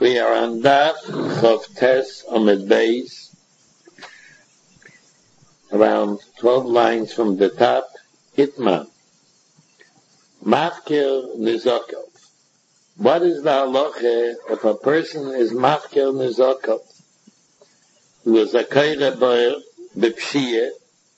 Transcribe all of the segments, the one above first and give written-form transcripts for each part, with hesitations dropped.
We are on Daf Chavtes Amid Beis, around 12 lines from the top. Hitman, Mafkir Nizokov. What is the halacha if a person is Mafkir Nizokov? He was a Kaira Boyer, Bipshiyeh,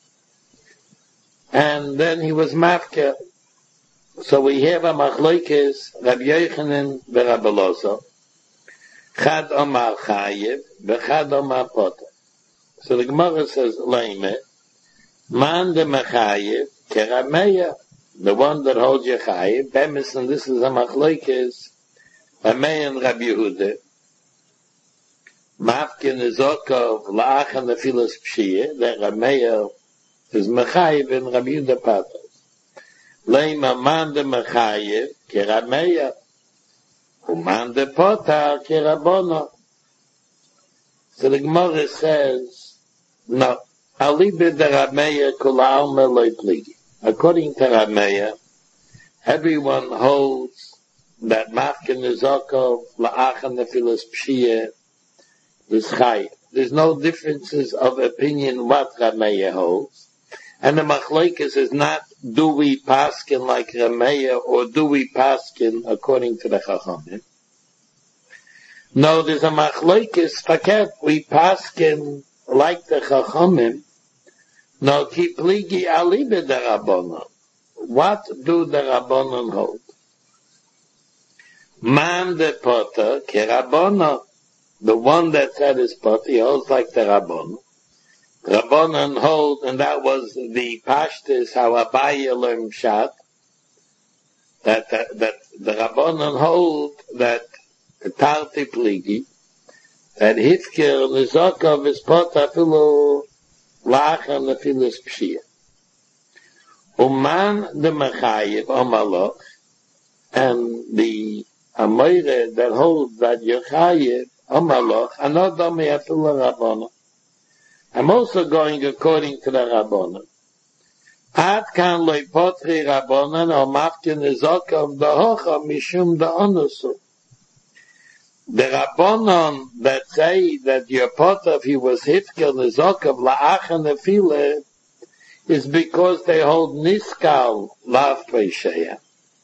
and then he was Mafkir. So we have a Machlokes, Rabbi Yochanan and Rabbi Elazar. Chad Omar Chayev, Bechad Omar Potter. So the Gemara says, Leime, Man de Mechayev, Kerameya, the one that holds your Chayev, Bemis, and this is a Machlokes, Ramey and Rabbi Yehuda, Mafkin Nizokov, La'achan Nefilas Pshiyeh, that Rameya is Mechayev and Rabbi Yehuda Potter. Leime, Man de Mechayev, Kerameya, Uman de Potter Kerabono. So the Gemara says, no, Alibe de Rameya Kula Alma Loi Pligi. According to Rameya, everyone holds that Mafkin Nizokov La'achan Nefilas Pshiyeh is Chai. There's no differences of opinion what Rameya holds. And the Machlokes is not, do we paskin like Rameya or do we paskin according to the Chachamim? No, there's a Machlokes, faket, we paskin like the Chachamim. No, ki pligi alibe de Rabbanon. What do the Rabbanon hold? Man de Potter, ke Rabbanon. The one that said his Potter, he holds like the Rabbanon. Rabbanon hold, and that was the Pashtus, how Abaye learned Shat, that the Rabbanon hold that Tarti Pligi, that Hifkir Nizokov is Potter Filu La'achan Nefilas Pshiyeh. Uman de Mechayev Omaloch, and the Amoire that holds that Yechayev Omaloch, Anodami Afilu Rabbanon. I'm also going according to the Rabbanon. Ad kan loy potri Rabbanon or mafkin nizokov dahocha mishum da'onusu. The Rabbanon that say that your potter, if he was hifker nizokov la'achan nefile, is because they hold niskal lav peisheya.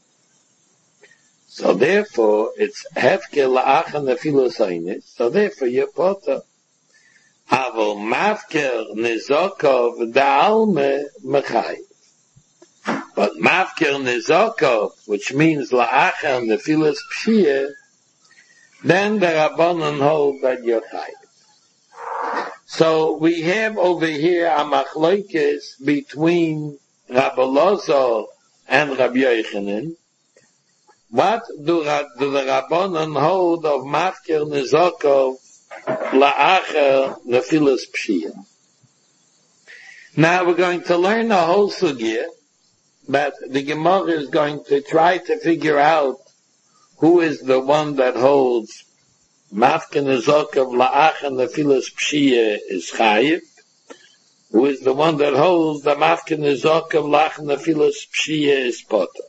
So therefore, it's hefker la'achan nefile saynis. So therefore, your potter. Aval mafker nizokov da'alme mechayev. But mafker nizokov, which means la'achan nefilas pshiyeh, then the Rabbanon hold that you're chayev. So we have over here a machlokes between Rabbi Elazar and Rabbi Yochanan. What do the Rabbanon hold of mafker nizokov la'acher nefilas pshiyah? Now we're going to learn a whole sugya, but the Gemara is going to try to figure out who is the one that holds mafkin nizokov la'acher nefilas pshiyah is chayiv, who is the one that holds the mafkin nizokov la'acher nefilas pshiyah is potter.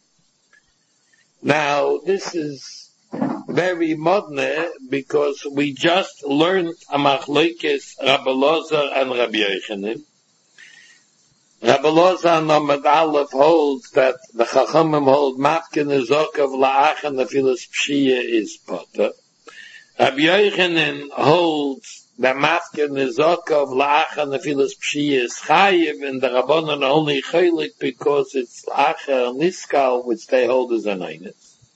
Now this is very modern because we just learned a machlokes Rabbi Elazar and Rabbi Yochanan. Rabbi Elazar Nomad Aleph holds that the Chachamim hold mafkin nizokov la'achan nefilas pshiyah is potter. Rabbi Yochanan holds that mafkin nizokov la'achan nefilas pshiyah is chayiv, and the Rabbanon only chaylik because it's la'acher niskal, which they hold as an einis.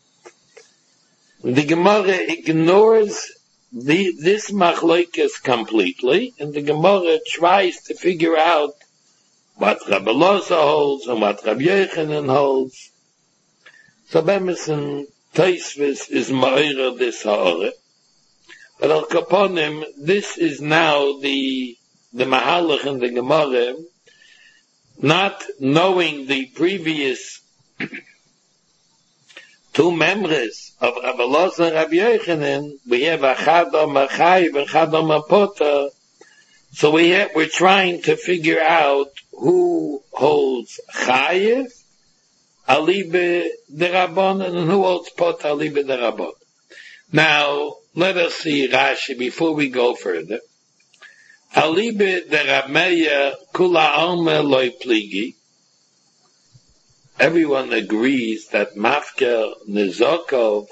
The Gemara ignores this machlokes completely, and the Gemara tries to figure out what Rabbi Elazar holds and what Rabbi Yochanan holds. So Bemison Tosfos is ma'ira this ha'oreh. But al kaponim, this is now the mahalach in the Gemara, not knowing the previous two members of Rabbi Elazar and Rabbi Yochanan. We have a Chad Omar Chayiv and Chad Omar Potter. So we're trying to figure out who holds Chayiv, Alibe de Rabbanon, and who holds Potter, Alibe de Rabbanon. Now, let us see Rashi before we go further. Alibe de Rameya kula alma loy pligi. Everyone agrees that Mafker Nizokov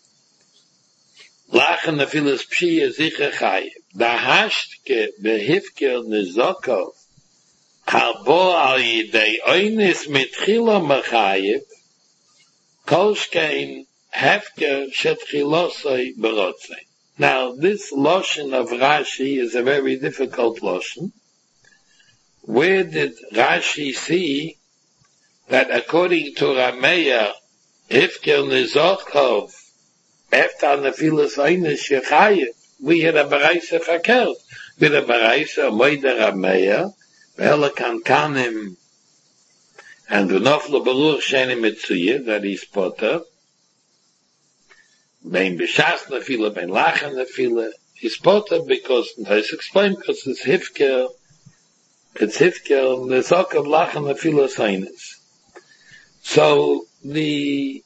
lachen nefilas pshia zicher chayiv. Da hashtke behifker Nizokov habo al yidei oynis mitchila mechayiv kolshkein hefker shetchilosoi berotzei. Now, this lotion of Rashi is a very difficult lotion. Where did Rashi see that according to Rameya, Hifker Nizokov, after Nefilas Eines Shechayev, we had a Baraisa Fakert. With a Baraisa, Moida Rameya, Behela Kankanim, and V'noflo Baruch Sheni Mitzuye, that is Potter, Bein B'shas Nefila, Bein Lachen Nefila, is Potter because, it's explained because it's Hifker Nizokov Lachen Nefilas Eines. So the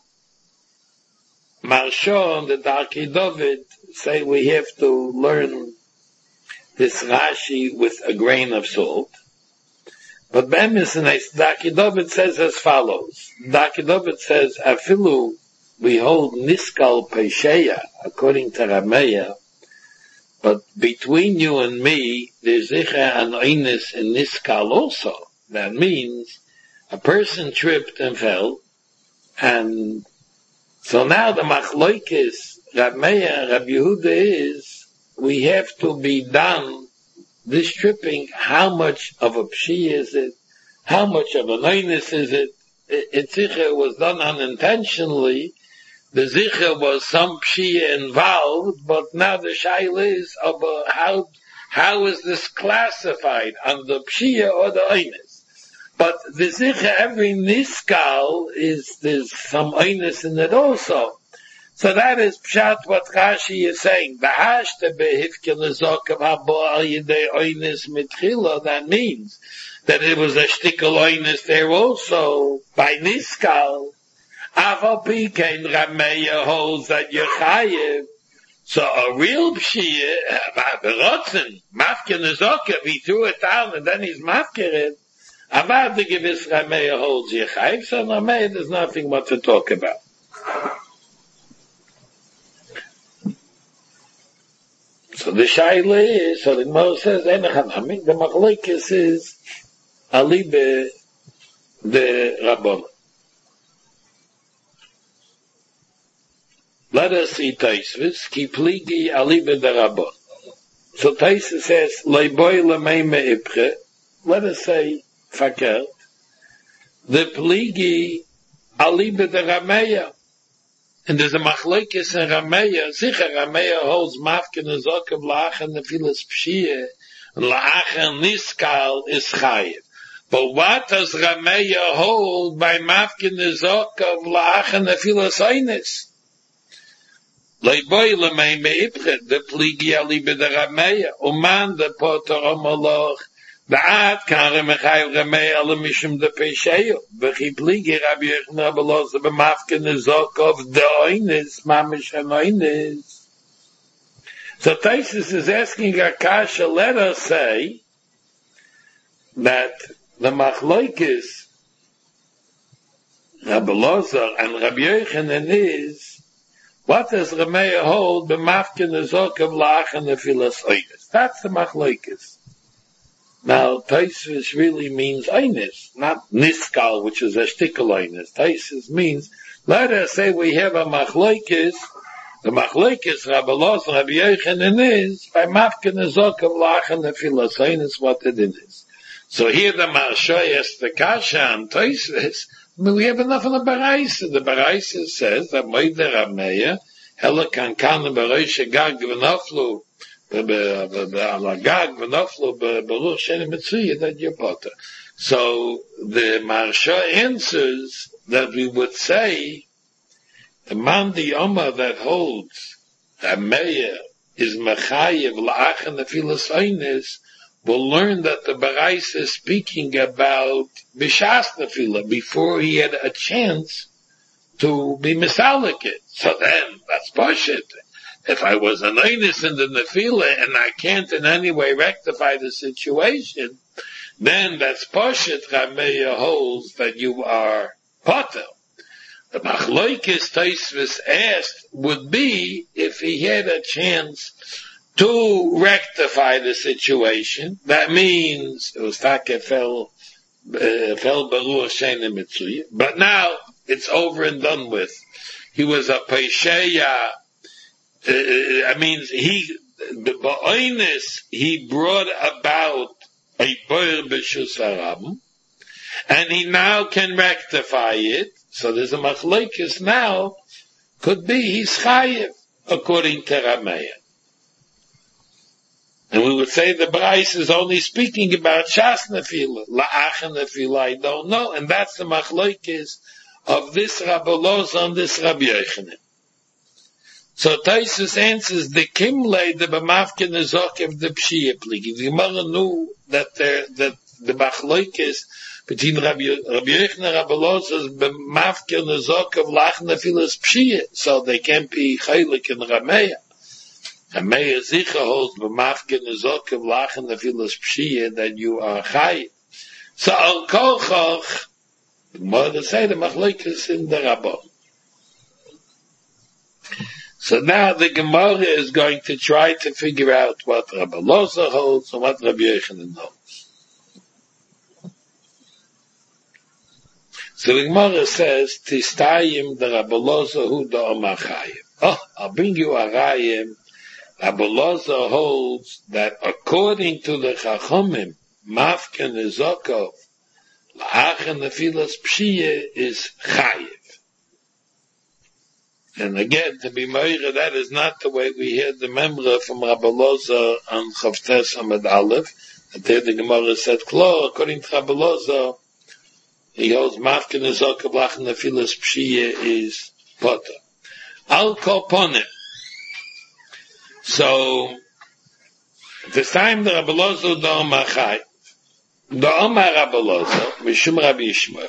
Marsha and the Darkei David say we have to learn this Rashi with a grain of salt. But Bemis and Darkei David says as follows. Darkei David says, Afilu, we hold Niskal Pesheya, according to Rameya, but between you and me, there's Zicha and Oines and Niskal also. That means a person tripped and fell, and so now the Machloikis, Rab Meir, Rab Yehuda is, we have to be done, this tripping, how much of a pshi is it, how much of an oinus is it, Zicha was done unintentionally, the Zicha was some pshi involved, but now the shaila is about how is this classified, on the pshi or the oinus? But the Zicha, every Niskal there's some oinus in it also. So that is Pshat what Rashi is saying. That means that it was a shtickle oinus there also, by Niskal. Aval Pikein Rameya holds that Yechayev. So a real Pshia, Berotzen, Mafker Nizokov, he threw it down and then he's Mafker. About the Gewiss Rameya holds Yechayev, so Rameya there's nothing more to talk about. So the Shaila is, so the Gemara says, Enechanami, the Machlokes is Alibe the Rabbon. Let us see Taisvis, Ki Pligi Alibe the Rabbon. So Taisvis says, Leiboy Lemeime Ipche, let us say, Fakert, the Pligi Alibe the Rameya. And there's a Machlokes in Rameya. Sicher Rameya holds Mafke Nizokov La'achen Nefilas Pshiyeh, and La'achen Niskal is Chayev. But what does Rameya hold by Mafke Nizokov La'achen Nefilas Eines? Leiboy Lemei Me'ipchet, the Pligi Alibe the Rameya, Uman the Potter Omoloch, Ba'at kan Remechayev Rameya Ala Mishum de Pesheyo, V'chi Pligi Rabbi Yechon Rabbeloz B'mafke Nizokov de Oines, Mamish HaNoines. So Taisus is asking Akasha, let us say that the Machlokes Rabbi Lozer and Rabbi Yochanan is, what does Rameya hold b'mafke Nizokov la'achen nefilas oines? That's the Machlokes. Now, Taisus really means oines, not niskal, which is a shtickle oines. Taisus means, let us say we have a Machlokes, the Machlokes Rabbi Lozer and Rabbi Yochanan is, by mafke Nizokov la'achen nefilas oines, what it is. So here the Marsha asks the Kasha and Taisus, we have enough in the Baraisa. The Baraisa says that Moide Rameya, Hela Kankan Bereisha Gag V'naflu, Gag V'naflu Baruch Sheni Mitzuya, that you're Potter. So the Marsha answers that we would say the Mandi Omar that holds Rameya is Mechayev La'achen Nefilas Eines will learn that the Baraisa is speaking about Bishas Nefila before he had a chance to be Misalik it. So then, that's Pashit. If I was an innocent in the nefila and I can't in any way rectify the situation, then that's Poshet Rameya holds that you are potter. The Machloikis Taisvis asked would be if he had a chance to rectify the situation. That means it was Take fell Baruch Shein Mitzui. But now it's over and done with. He was a Pesheya. I mean, the Ba'onis, he brought about a Boyer B'Shus Harabim, and he now can rectify it. So there's a Machlokes now, could be he's Chayev, according to Rameya. And we would say the Brais is only speaking about Shas Nefila, La'ach Nefila, I don't know, and that's the Machlokes of this Rabbi Loza and this Rabbi Yochanan. So Taisus answers the Kimle, the B'mafkin Nezokev, the Pshiyah Pligi. The Gemara knew that the Machlokes between Rabbi Yochanan and Rabbi Loza is B'mafkin Nezokev, La'ach Nefila is Pshiyah, so they can't be Chaylik and Rameya. Rameya Zicha holds B'mafkin Nezokev, La'ach Nefila is Pshiyah, that you are Chay. So Al Kolchach, the Gemara say the Machlokes in the Rabbah. So now the Gemara is going to try to figure out what Rabbi Loza holds and what Rabbi Yochanan holds. So the Gemara says, Tistayim the Rabbi Loza hu da Omachayim. Oh, I'll bring you a Rayim. Rabbi Loza holds that according to the Chachomim, Mafken Nezokov, La'ach Nefilas Pshiyah is Chayiv. And again, to be Meira, that is not the way we hear the memra from Rabbi Loza on Chavtes Amud Aleph. And there the Gemara said, Klo, according to Rabbi Loza, he holds Mafken Nezokov La'ach Nefilas Pshiyah is Potter. Al Kol Ponim. So, this time the Rabbi Loza da Omachai. Da Omar Rabbi Loza, Mishum Rabbi Yishmael.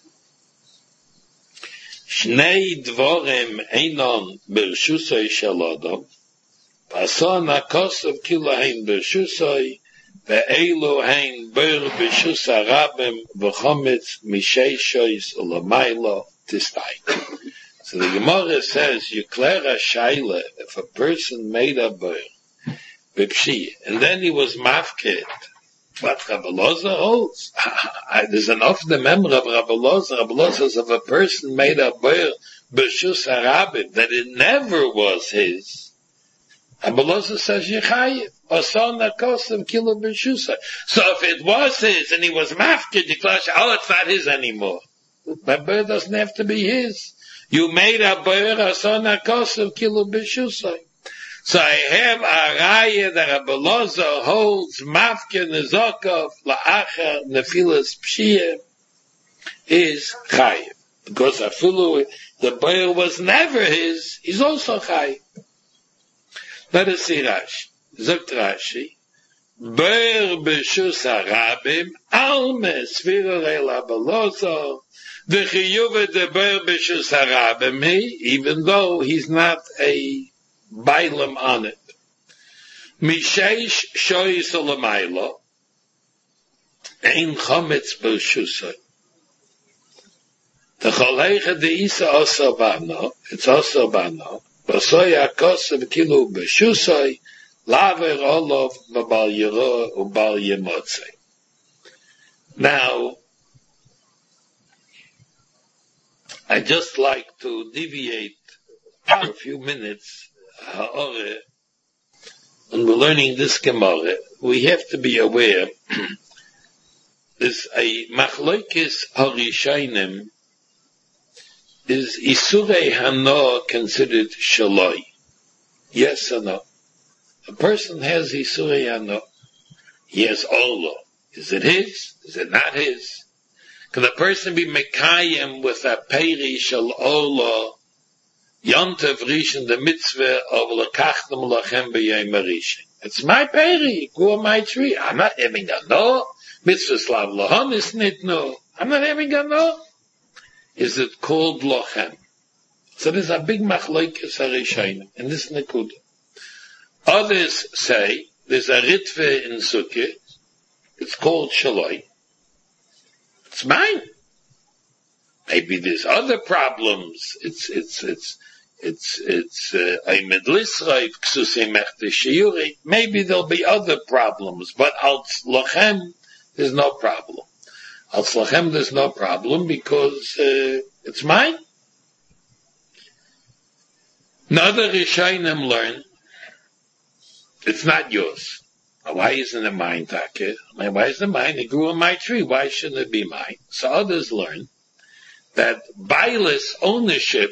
Shnei dvorim einon bershusoi shel Adam, pason hakosov kilahin bershusoi, ve'elu hein ber bershus harabim v'chometz misheishois ulamaylo tistai. So the Gemara says, you clear a shaila if a person made a ber, b'pshiyah, and then he was mafked, what Rabbi Loza holds. There's enough the memory of Rabbi Loza. Rabbi Loza says if a person made a ber b'shus harabim that it never was his, Rabbi Loza says Yechayev. Oson nakosim kilo b'shusay. So if it was his and he was mafkid, you clash, oh, it's not his anymore. That ber doesn't have to be his. You made a ber oson nakosim kilo b'shusay. So I have a raya that Rabbi Loza holds Mafke Nezokov La'acha Nefilas Pshiyah is Chayiv. Because Afulu, the ber was never his, he's also Chayiv. Let us see Rashi. Zokt Rashi. Ber B'shus Harabim Alme Sfira Rei Rabbi Loza V'chiyuve de Ber B'shus Harabim, even though he's not a Bailam on it. Misheish shoyis olamaylo, ein chometz b'shusay. The choleicha de isa also bano, it's also bano, v'soy akosav kilu b'shusay, laver olov v'bal yiro u'bal yemotzei. Now, I'd just like to deviate for a few minutes. When we're learning this Gemara, we have to be aware there's a Machlokes Harishainim is Isurei Hano considered Shaloi? Yes or no? A person has Isurei Hano. He has Olo. Is it his? Is it not his? Can a person be Mekayim with a Peri Shal Olo Yontev Rishon the mitzvah of Lekachtem Lachem B'Yom Rishon? It's my peri, go on my tree. I'm not having a no. Mitzvah Slav Lahon is nit no. I'm not having a no. Is it called Lachem? So there's a big machlokes harishonim in this nekuda. Others say there's a ritve in Sukkot. It's called shaloi. It's mine. Maybe there's other problems. It's maybe there'll be other problems, but al tzlachem there's no problem. Al tzlachem there's no problem because it's mine. Another Rishonim learn it's not yours. Why isn't it mine, Taka? Why isn't it mine? It grew on my tree. Why shouldn't it be mine? So others learn that bailus ownership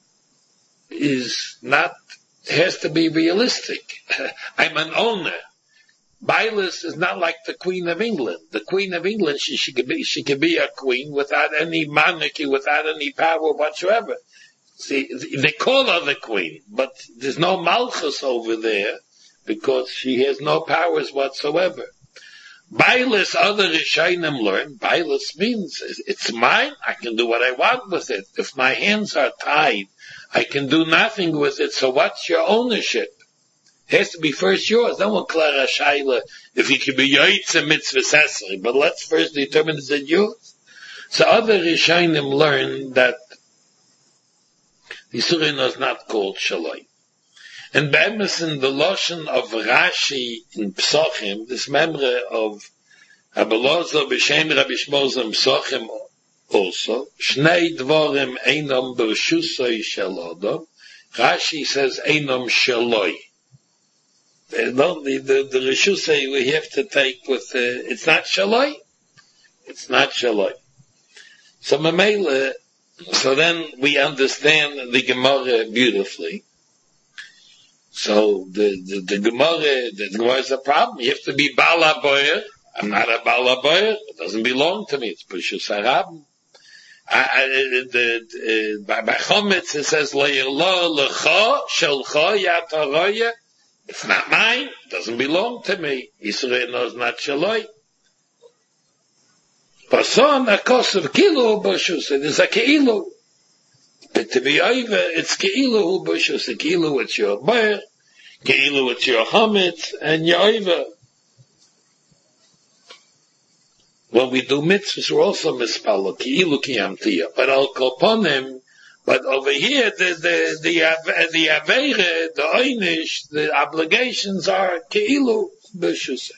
has to be realistic. I'm an owner. Bailus is not like the Queen of England. The Queen of England, she could be a queen without any monarchy, without any power whatsoever. See, they call her the queen, but there's no malchus over there because she has no powers whatsoever. Bailus, other Rishonim learn, bailus means it's mine, I can do what I want with it. If my hands are tied, I can do nothing with it, so what's your ownership? It has to be first yours. Then we'll clear a shaila if you can be yoitze mitzvah sesri, but let's first determine is it yours. So other Rishonim learn that the Surah is not called shaloi. And be'emes in the Lashon of Rashi in Psochim, this memory of Abelazar b'Shem Rabbi Shmozim Psochim also, Shnei Dvorim Einom B'Reshusoi Shel Adam, Rashi says Einom Shaloi. The Reshusoi we have to take with, it's not Shaloi. It's not Shaloi. So Mamela, so then we understand the Gemara beautifully. So the Gemara is a problem. You have to be Baal HaBoyer. I'm not a Baal HaBoyer. It doesn't belong to me. It's Peshus HaRabim. By Chometz it says, Le'irlo lecha shelcha yataroya. It's not mine. It doesn't belong to me. Yisrael knows not shaloi. Pason a kos of kilo Peshus. It is a keilu. But to be over, it's keilu hu Peshus. A keilu it's your boyer. Keilu it's your chometz and your over. When we do mitzvahs, we're also mispalo, ki'ilu kiyamtiya. But al kolponim, but over here, the aveire, the einish, the obligations are ki'ilu b'shusay.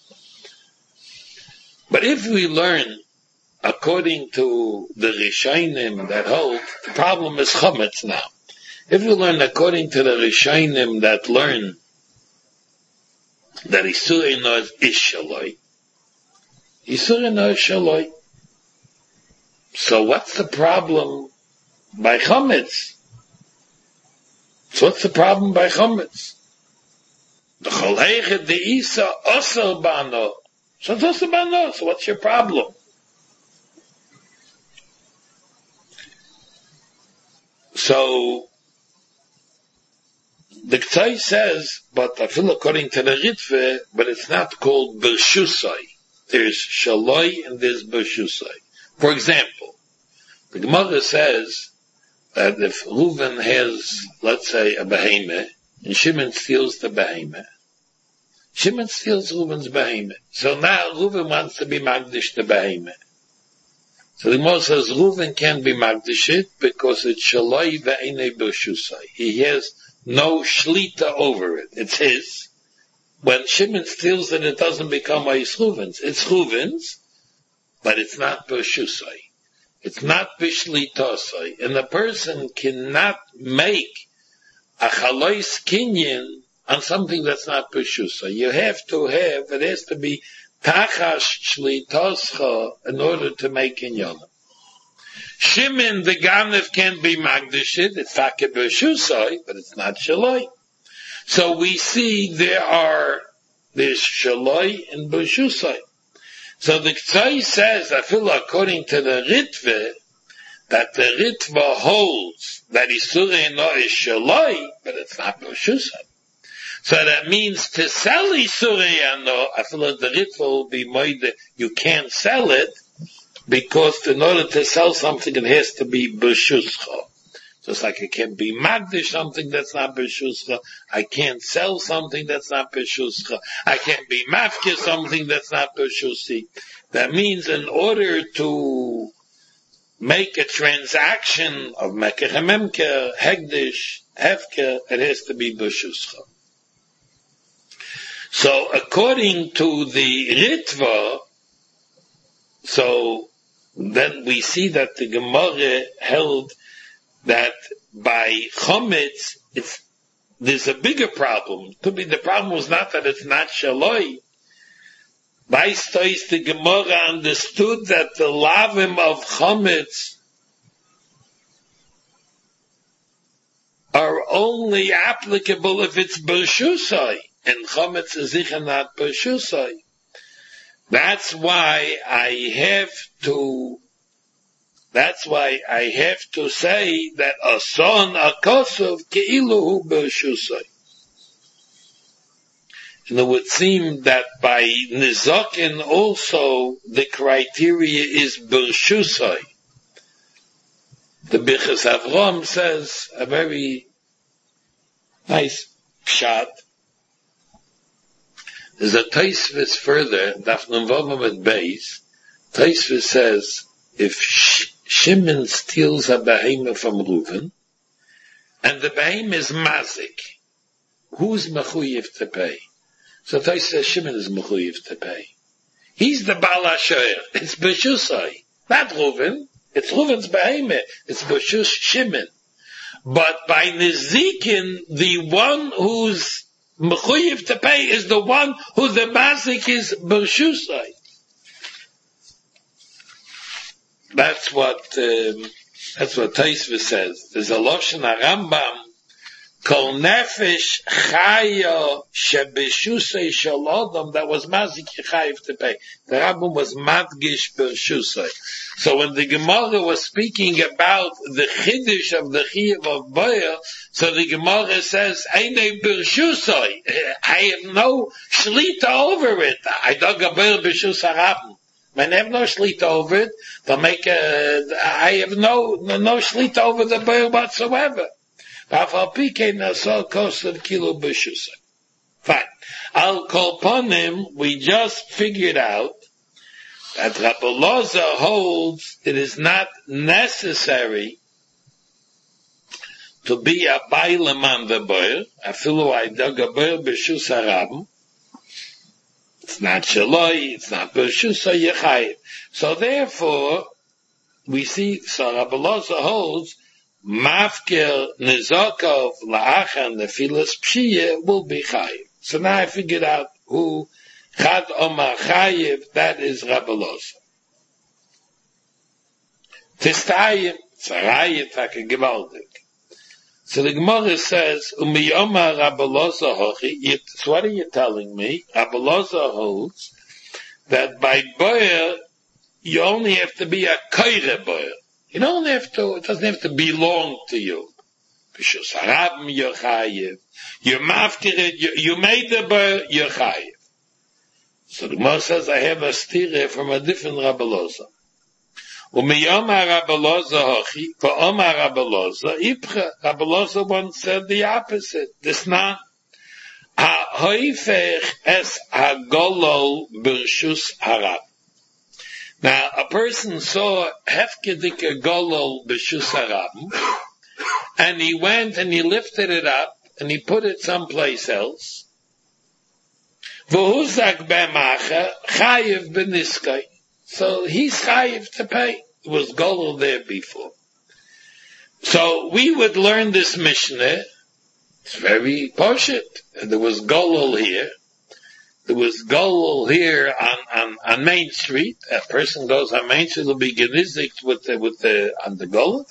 But if we learn, according to the Rishonim that hold, the problem is chometz now. If we learn according to the Rishonim that learn that Isurei knows Ishaloi, Yisur no shaloi. So what's the problem by chometz? So what's the problem by chometz? The cholechet the isa osel bano. So it's osel bano. So what's your problem? So the K'tzai says, but I feel according to the Ritve, but it's not called Bershusai. There's shaloi and there's b'shusai. For example, the Gemara says that if Reuven has, let's say, a behemoth, and Shimon steals the behemoth, Shimon steals Reuven's behemoth. So now Reuven wants to be magdish the behemoth. So the Gemara says Reuven can't be magdish it because it's shaloi ve'enei b'shusai. He has no shlita over it. It's his. When Shimon steals it, it doesn't become Reuven's. It's Reuven's, but it's not B'Shusai. It's not B'Shlitosai. And a person cannot make a Chalois Kinyan on something that's not B'Shusai. You have to have, it has to be Tachash Shlitoscha in order to make Kinyan. Shimon, the Ganev, can't be Magdashit. It's Taka B'Shusai, but it's not Shaloi. So we see there's shaloi and b'shusai. So the K'tzai says, I feel according to the Ritve, that the Ritva holds that Isurei no is shaloi, but it's not b'shusai. So that means to sell Isurei no, I feel that the Ritva will be moide, you can't sell it, because in order to sell something it has to be b'shuscha. Just like I can't be magdish something that's not b'shuscha, I can't sell something that's not b'shuscha, I can't be mafkir something that's not b'shusi. That means in order to make a transaction of mekech memker, hegdish, hefker, it has to be b'shuscha. So according to the Ritva, so then we see that the Gemara held that by chometz, there's a bigger problem. Could be the problem was not that it's not shaloi. By stois, the Gemara understood that the lavim of chometz are only applicable if it's b'shusai, and chometz is sicher not b'shusai. That's why I have to say that a son, a kosov, keilu b'shusai. And it would seem that by nizokin also the criteria is b'shusai. The Bichas Avram says a very nice pshat. There's a Tosfos further, Daf Nun Vav Amud Beis. Tosfos says, if Shimon steals a behemoth from Reuven, and the behemoth is mazik, who's mechuyev to pay? So Tosfos says Shimon is mechuyev to pay. He's the Baal HaShoer. It's b'shusai, not Reuven. It's Reuven's behemoth. It's b'shus Shimon. But by Nizikin, the one who's mechuyev to pay is the one who the mazik is b'shusai. That's what Tosfos says. There's a Lashon Rambam, Kol nefesh chaya shebeshusay shalodam, that was mazik chayiv to pay. The Rambam was madgish b'shusay. So when the Gemara was speaking about the chiddush of the chiyuv of boyer, so the Gemara says, "Einay b'shusay." I have no shlita over it. I don't go b'shusay Rambam. I have no shlita over it. I have no shlita over the boyer whatsoever. Fine. Al kol ponim, we just figured out that Rabbi Loza holds it is not necessary to be a bailam on the boyer. Afilu aydag a boyer b'shus harabim. It's not shaloi, it's not b'shus yechayiv. So therefore, we see, so Rabbi Loza holds, Mafker Nizakov La'achan Nefilas Pshiyah will be Chayiv. So now I figured out who Chad Omar Chayiv, that is Rabbi Loza. Tistayim, Tzarayim, Taka Gevaldik. So the Gemara says, Umi Omar Rabbi Loza Hochi, so what are you telling me? Rabbi Loza holds that by Boyer, you only have to be a Koire Boyer. You don't have to, it doesn't have to belong to you. B'shus harabim you're chayiv. You mafkir it, you made the bar, you're chayiv. So the Gemara says, I have a stira from a different Rabbi Loza. Umiyomar Rabbi Loza hochi, v'omar Rabbi Loza, ipcha. Rabbi Loza once said the opposite. This not. Ha'hoifech es ha'golol b'shus harab. Now, a person saw hefkedike golol b'shus harabim, and he went and he lifted it up and he put it someplace else. V'huzak b'macha chayiv b'niskai. So he's chayiv to pay. It was golol there before. So we would learn this Mishnah. It's very poshut. And there was golol here. There was golol here on Main Street. A person goes on Main Street, will be genizikt on the golol.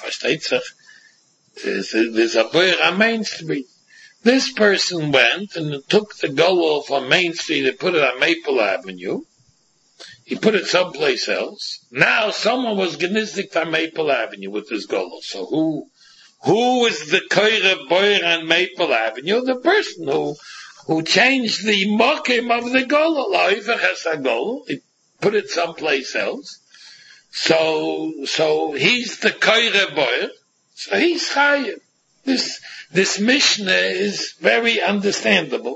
There's a boy on Main Street. This person went and took the golol from Main Street and put it on Maple Avenue. He put it someplace else. Now someone was genizikt on Maple Avenue with this golol. So who is the koire boy on Maple Avenue? The person who changed the mokim of the golol. He put it someplace else. So he's the koire boy. So he's chayiv. This Mishnah is very understandable.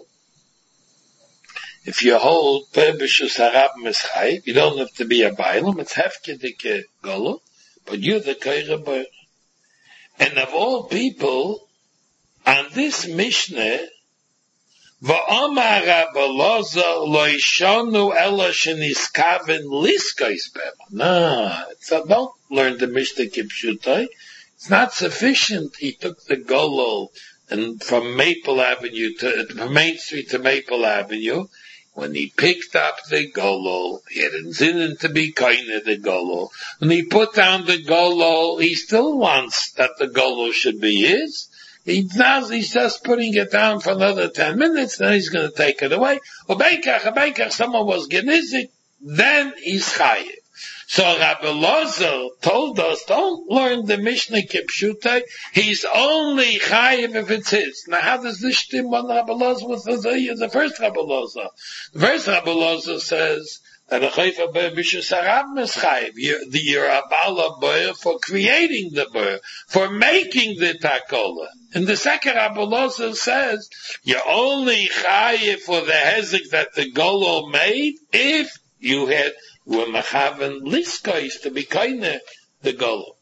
If you hold B'Shus Harabim is chayiv, you don't have to be a bailam, it's hefkedike golo, but you're the koire boyer. And of all people, on this Mishnah, V'omar Rabbi Elazar lo yishonu ela sheniskaven liskos bema. No, don't learn the Mishnah kipshutai. It's not sufficient. He took the golol and from Maple Avenue from Main Street to Maple Avenue. When he picked up the golol, he had intended to be kind of the golol. When he put down the golol, he still wants that the golol should be his. He's just putting it down for another 10 minutes, then he's going to take it away. Or someone was genizik, then he's chayiv. So Rabbi Elazar told us, don't learn the Mishnah Kipshutai, he's only chayiv if it's his. Now how does this stem on Rabbi Elazar with the first Rabbi Elazar? The first Rabbi Elazar says that a chayfa b'B'Shus Harabim is chayiv. You're a bala boyer for creating the boyer, for making the takola. And the second Rabbi Elazar says, you're only chayiv for the hezek that the golo made if you were mechaven liskois to be kaine the golo.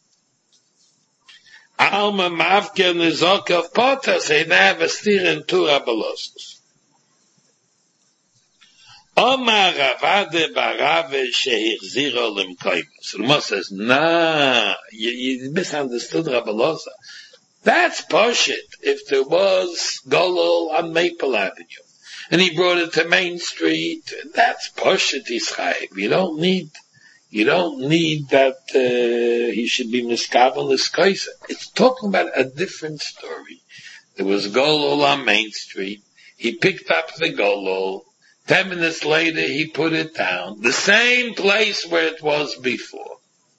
Alma mavke nizok of potas, they have a steer in two Rabbi Elazars. Omar Ravade Barave Shehirziro Limkoim. So the Moshe says, nah, you misunderstood Rabbi Elazar. That's Poshit. If there was Golol on Maple Avenue, and he brought it to Main Street, that's Poshit Yischaim. You don't need that, he should be Miskavel Liskoisa. It's talking about a different story. There was Golol on Main Street. He picked up the Golol. 10 minutes later, he put it down. The same place where it was before.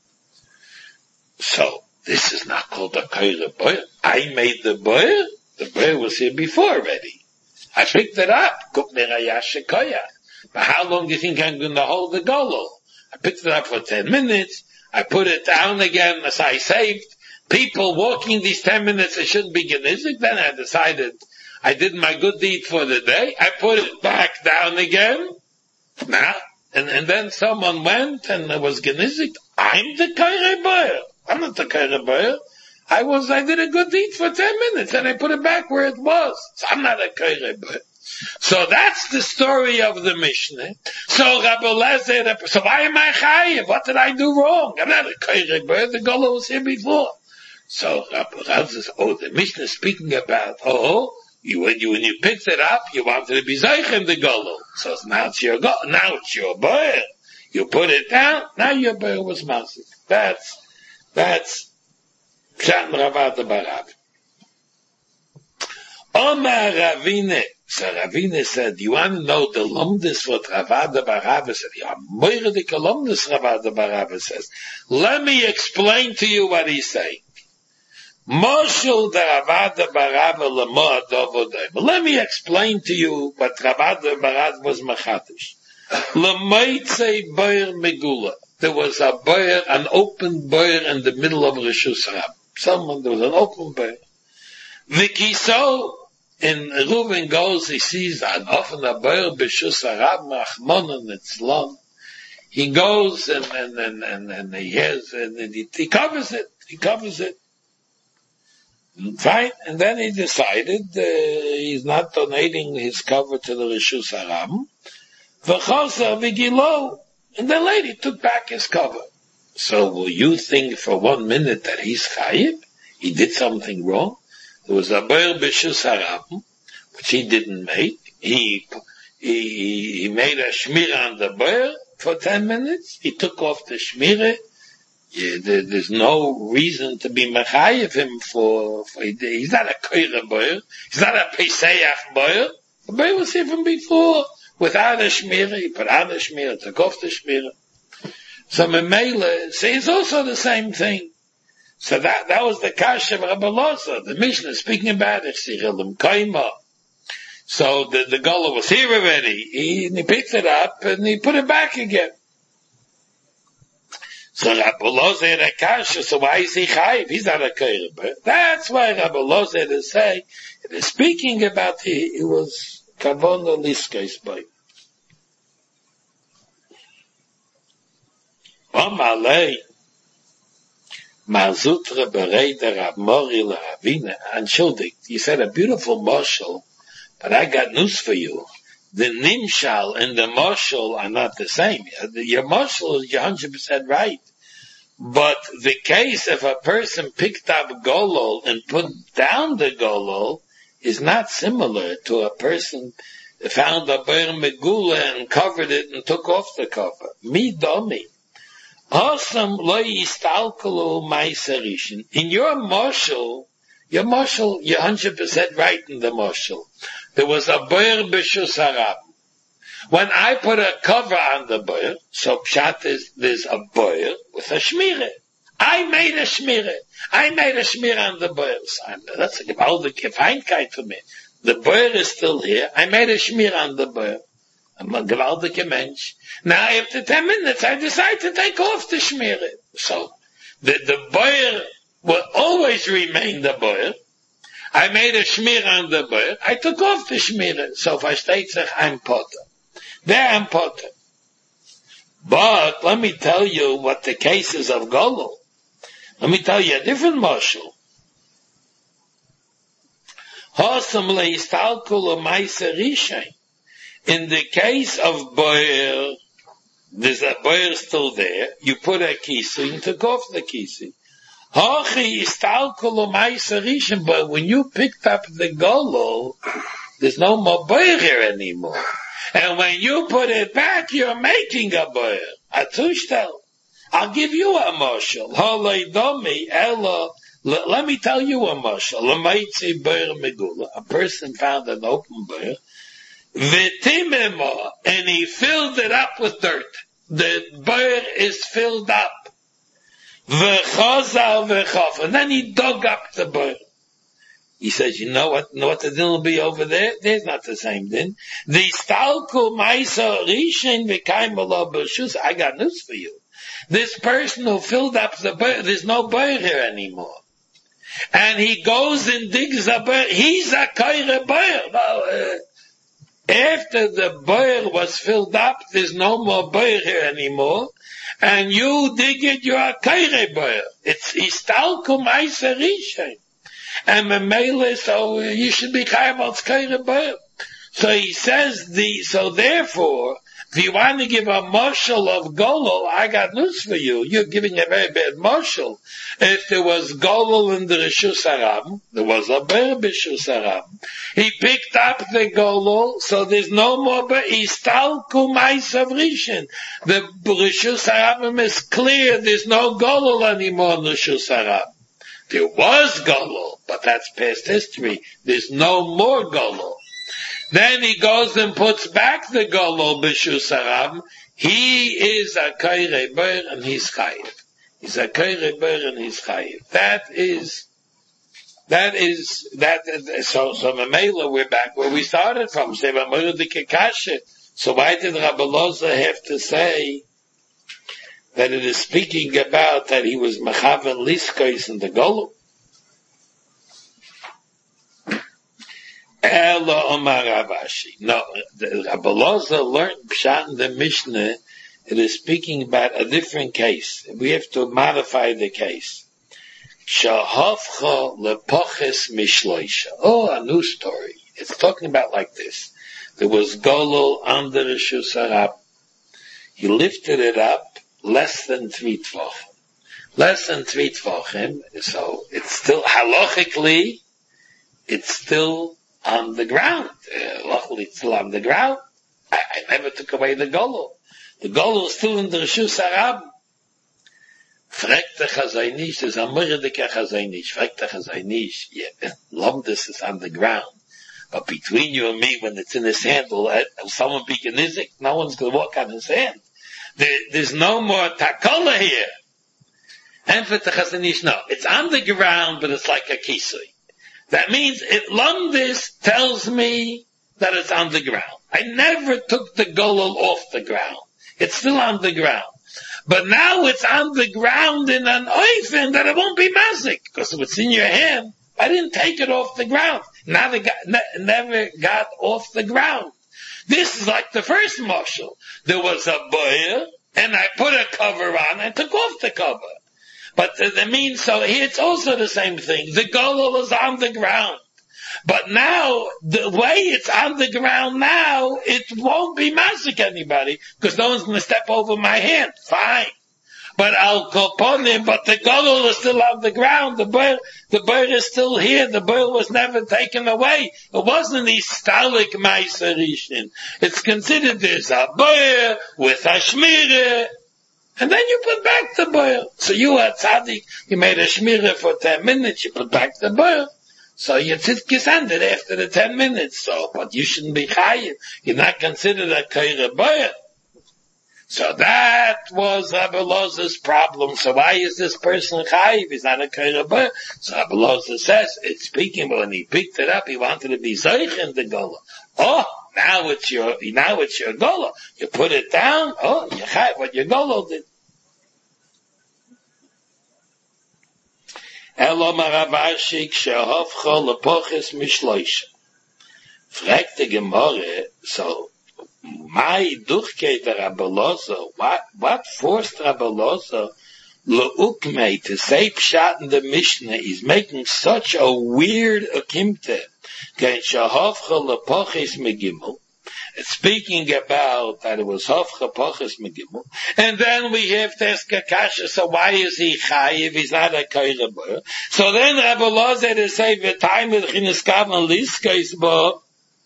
So, this is not called a koire boyer. I made the boyer. The boyer was here before already. I picked it up. But how long do you think I'm going to hold the golol? I picked it up for 10 minutes. I put it down again as I saved. People walking these 10 minutes, it shouldn't be genizik. Then I decided I did my good deed for the day. I put it back down again. Now, and then someone went and it was genizik. I'm the koire boyer. I'm not the koire boyer. I did a good deed for 10 minutes and I put it back where it was. So I'm not a koire boyer. So that's the story of the Mishnah. So Rabbi Elazar, so why am I chayiv? What did I do wrong? I'm not a koire boyer. The golol was here before. So Rabbi Elazar says, the Mishnah is speaking about, when you picked it up, you wanted to be zeichem the golol. So now it's your boyer. You put it down, now your boyer was masik. That's Pshat Ravada Barav. Omar Ravine. So Ravine said, you want to know the lumdis what Ravada Barav said? Moire the lumdis Ravada Barav says. Let me explain to you what he's saying. Moshul da Ravada Barav lemo adovodai. Let me explain to you what Ravada Barav was machadish. Lemoitze boyer megula. There was a boyer, an open boyer in the middle of Rishus Harabim. There was an open boyer. Vikiso, in Reuven goes, he sees an often a boyer b'Rishus Harabim, Achmon and Etzlon. He goes and he hears, and he covers it. Fine, and then he decided he's not donating his cover to the Rishus Harabim. V'choser v'gilo, and the lady took back his cover. So will you think for 1 minute that he's chayiv? He did something wrong? There was a boyer b'Rishus Harabim, which he didn't make. He made a shmira on the boyer for 10 minutes. He took off the shmira. There's no reason to be mechayiv him for he's not a koire boyer. He's not a pesayach boyer. The boyer was here from before. Without a shmira, he put on the shmira, took off the shmira. So Memele says also the same thing. So that was the kasha of Rabbi Elazar. The Mishnah is speaking about it. So the golol was here already. He picked it up and he put it back again. So Rabbi Lozer had a kasha, so why is he chayiv? He's not a koirba. That's why Rabbi Lozer is saying, it is speaking about he was kavona liskais by. Omalei, Mazutra Bereder Rav Mori L'Ravina, entschuldigt, you said a beautiful mashal, but I got news for you. The nimshal and the mashal are not the same. Your mashal is 100% right. But the case if a person picked up golol and put down the golol is not similar to a person found a ber megula and covered it and took off the cover. Mi domi. Awesome lo yistalkulu ma'aserishin. In your mashal, you're 100% right in the mashal. There was a boyer b'shus harab. When I put a cover on the boyer, so pshat is, there's a boyer with a shmire. I made a shmire. I made a shmire on the boyer. That's a gewaltige Feinkeit for me. The boyer is still here. I made a shmire on the boyer. I'm a gewaltige mensch. Now after 10 minutes, I decide to take off the shmire. So, the boyer will always remain the boyer. I made a shmir on the boyer. I took off the shmir. So if I state I'm potter. There I'm potter. But let me tell you what the case is of golol. Let me tell you a different marshal. In the case of boyer, there's a boyer still there. You put a kisi and took off the kisi. But when you picked up the golol, there's no more boyer here anymore. And when you put it back, you're making a boyer. A tushtel. I'll give you a marshal. Let me tell you a marshal. A person found an open boyer, and he filled it up with dirt. The boyer is filled up. And then he dug up the boyer. He says, you know what the din will be over there? There's not the same din. The stalku maisa rishin v'kaim b'lo b'shus. I got news for you. This person who filled up the boyer, there's no boyer here anymore. And he goes and digs a boyer. He's a kaire boyer. After the boyer was filled up, there's no more boyer here anymore. And you dig it, you're a kaire boyer. It's istalku maisa rishin. And memele, so you should be chayav al kaire boyer. So he says so therefore, if you want to give a marshal of golol, I got news for you. You're giving a very bad marshal. If there was golol in the Rishus Harab, there was a ber b'Rishus Harab. He picked up the golol, so there's no more ber. Istalku ma'asav rishin. The Rishus Harabim is clear. There's no golol anymore in the Rishus Harab. There was golol, but that's past history. There's no more golol. Then he goes and puts back the golol b'Rishus Harab. He is a kaire boyer and he's chayiv. He's a kaire boyer and he's chayiv. So Mamela, we're back where we started from. So why did Rabbi Lozer have to say that it is speaking about that he was mechaven liskais in the golol? Ela Omar Ravashi. No, Rabbi Lozer learned Pshat in the Mishnah. It is speaking about a different case. We have to modify the case. Shahafcha lepoches mishloisha. Oh, a new story. It's talking about like this. There was golol under the Rishus Harab. He lifted it up less than 3 tvachim. Less than 3 tvachim. So it's still halachically, it's still on the ground. Luckily, it's still on the ground. I never took away the golol. The golol is still in the Rishus Harab. Fragt der Chazaynish, there's a Mordecai Chazaynish. Fragt der Chazaynish, yeah, Lomdus is on the ground. But between you and me, when it's in his hand, will someone be genizik? No one's going to walk on his hand. There's no more takola here. And for the Chazaynish, no. It's on the ground, but it's like a kisui. That means Lomdus tells me that it's on the ground. I never took the golol off the ground. It's still on the ground. But now it's on the ground in an oifen that it won't be mazik, because if it's in your hand, I didn't take it off the ground. Never got off the ground. This is like the first marshal. There was a boyer, and I put a cover on, and took off the cover. But the means, so here it's also the same thing. The golol is on the ground. But now, the way it's on the ground now, it won't be mazik anybody, because no one's going to step over my hand. Fine. But I'll upon him, but the golol is still on the ground. The bird is still here. The bird was never taken away. It wasn't istalik ma'aserishin. It's considered there's a bird with a shmirah. And then you put back the bird. So you are tzaddik. You made a shmirah for 10 minutes. You put back the bird. So your tzidkis ended after the 10 minutes. So, but you shouldn't be chayiv. You're not considered a kaira bird. So that was Rabbi Lozer's problem. So why is this person chayiv? He's not a kaira bird. So Rabbi Lozer says, it's speaking, but when he picked it up, he wanted to be zoich in the gola. Oh, now it's your gola. You put it down, oh, you're chayiv what your gola did. Elo Maravashik shehofcha lepoches mishloisha. Fragt the Gemara, so, my durchkeit Rabbi Lozer, what forced Rabbi Lozer leukmei to say pshat in the Mishnah is making such a weird akimte. Kein shehofcha lepoches megimel. It's speaking about that it was hofcha poches megimel, and then we have to ask a kasha. So why is he chayiv? He's not a kaira bar. So then Rabbi Lozer to say the time of chiniskav liskais ba.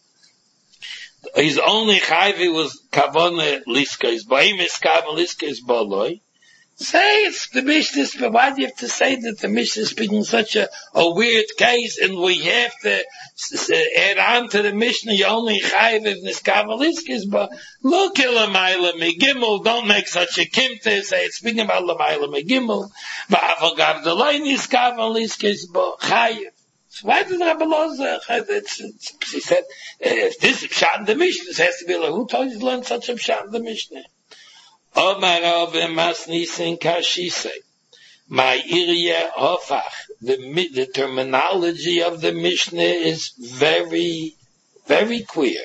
He's only chayiv. He was kavana liskais ba. He miskav liskais ba loy. Say it's the Mishnah, but why do you have to say that the Mishnah is speaking such a weird case, and we have to add on to the Mishnah, you only chayiv if niskavaliskis, but look at Lamaila Megimel, don't make such a kimte, say it's speaking about Lamaila Megimel, but Avagav Delay niskavaliskis, but chayiv. So why did Rabbi Lozer, he said, if this is pshat in the Mishnah, this has to be like, who told you to learn such a pshat in the Mishnah? Omarav emasnisen kashise. My irya hofach. The terminology of the Mishnah is very, very clear.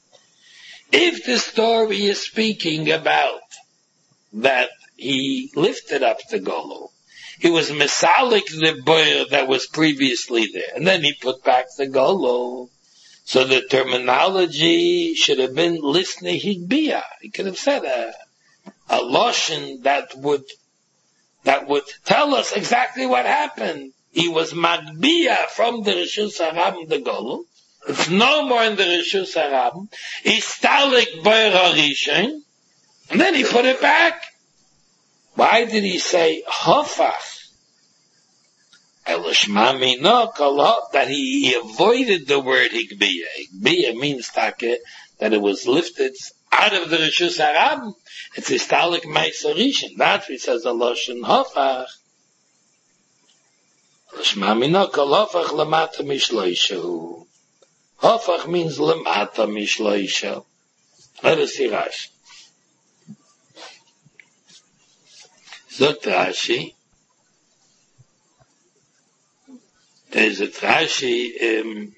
If the story is speaking about that he lifted up the golol, he was mesalik the boyer that was previously there, and then he put back the golol. So the terminology should have been lisnei higbia. He could have said a loshen that would tell us exactly what happened. He was magbia from the Rishus Harabim the golul. It's no more in the Rishus Harabim. Istalik bar harishin, and then he put it back. Why did he say hofach? Elishmami no kolot, that he avoided the word higbia. Higbia means that it was lifted out of the Rishus Harabim. It's istalik ma'aserishin. That's what he says a loshen hofach. L'shmamina kol hofach lemata mishloisha. Hofach means lemata mishloisha. Let us see Rashi. Zogt Rashi. There's a Rashi,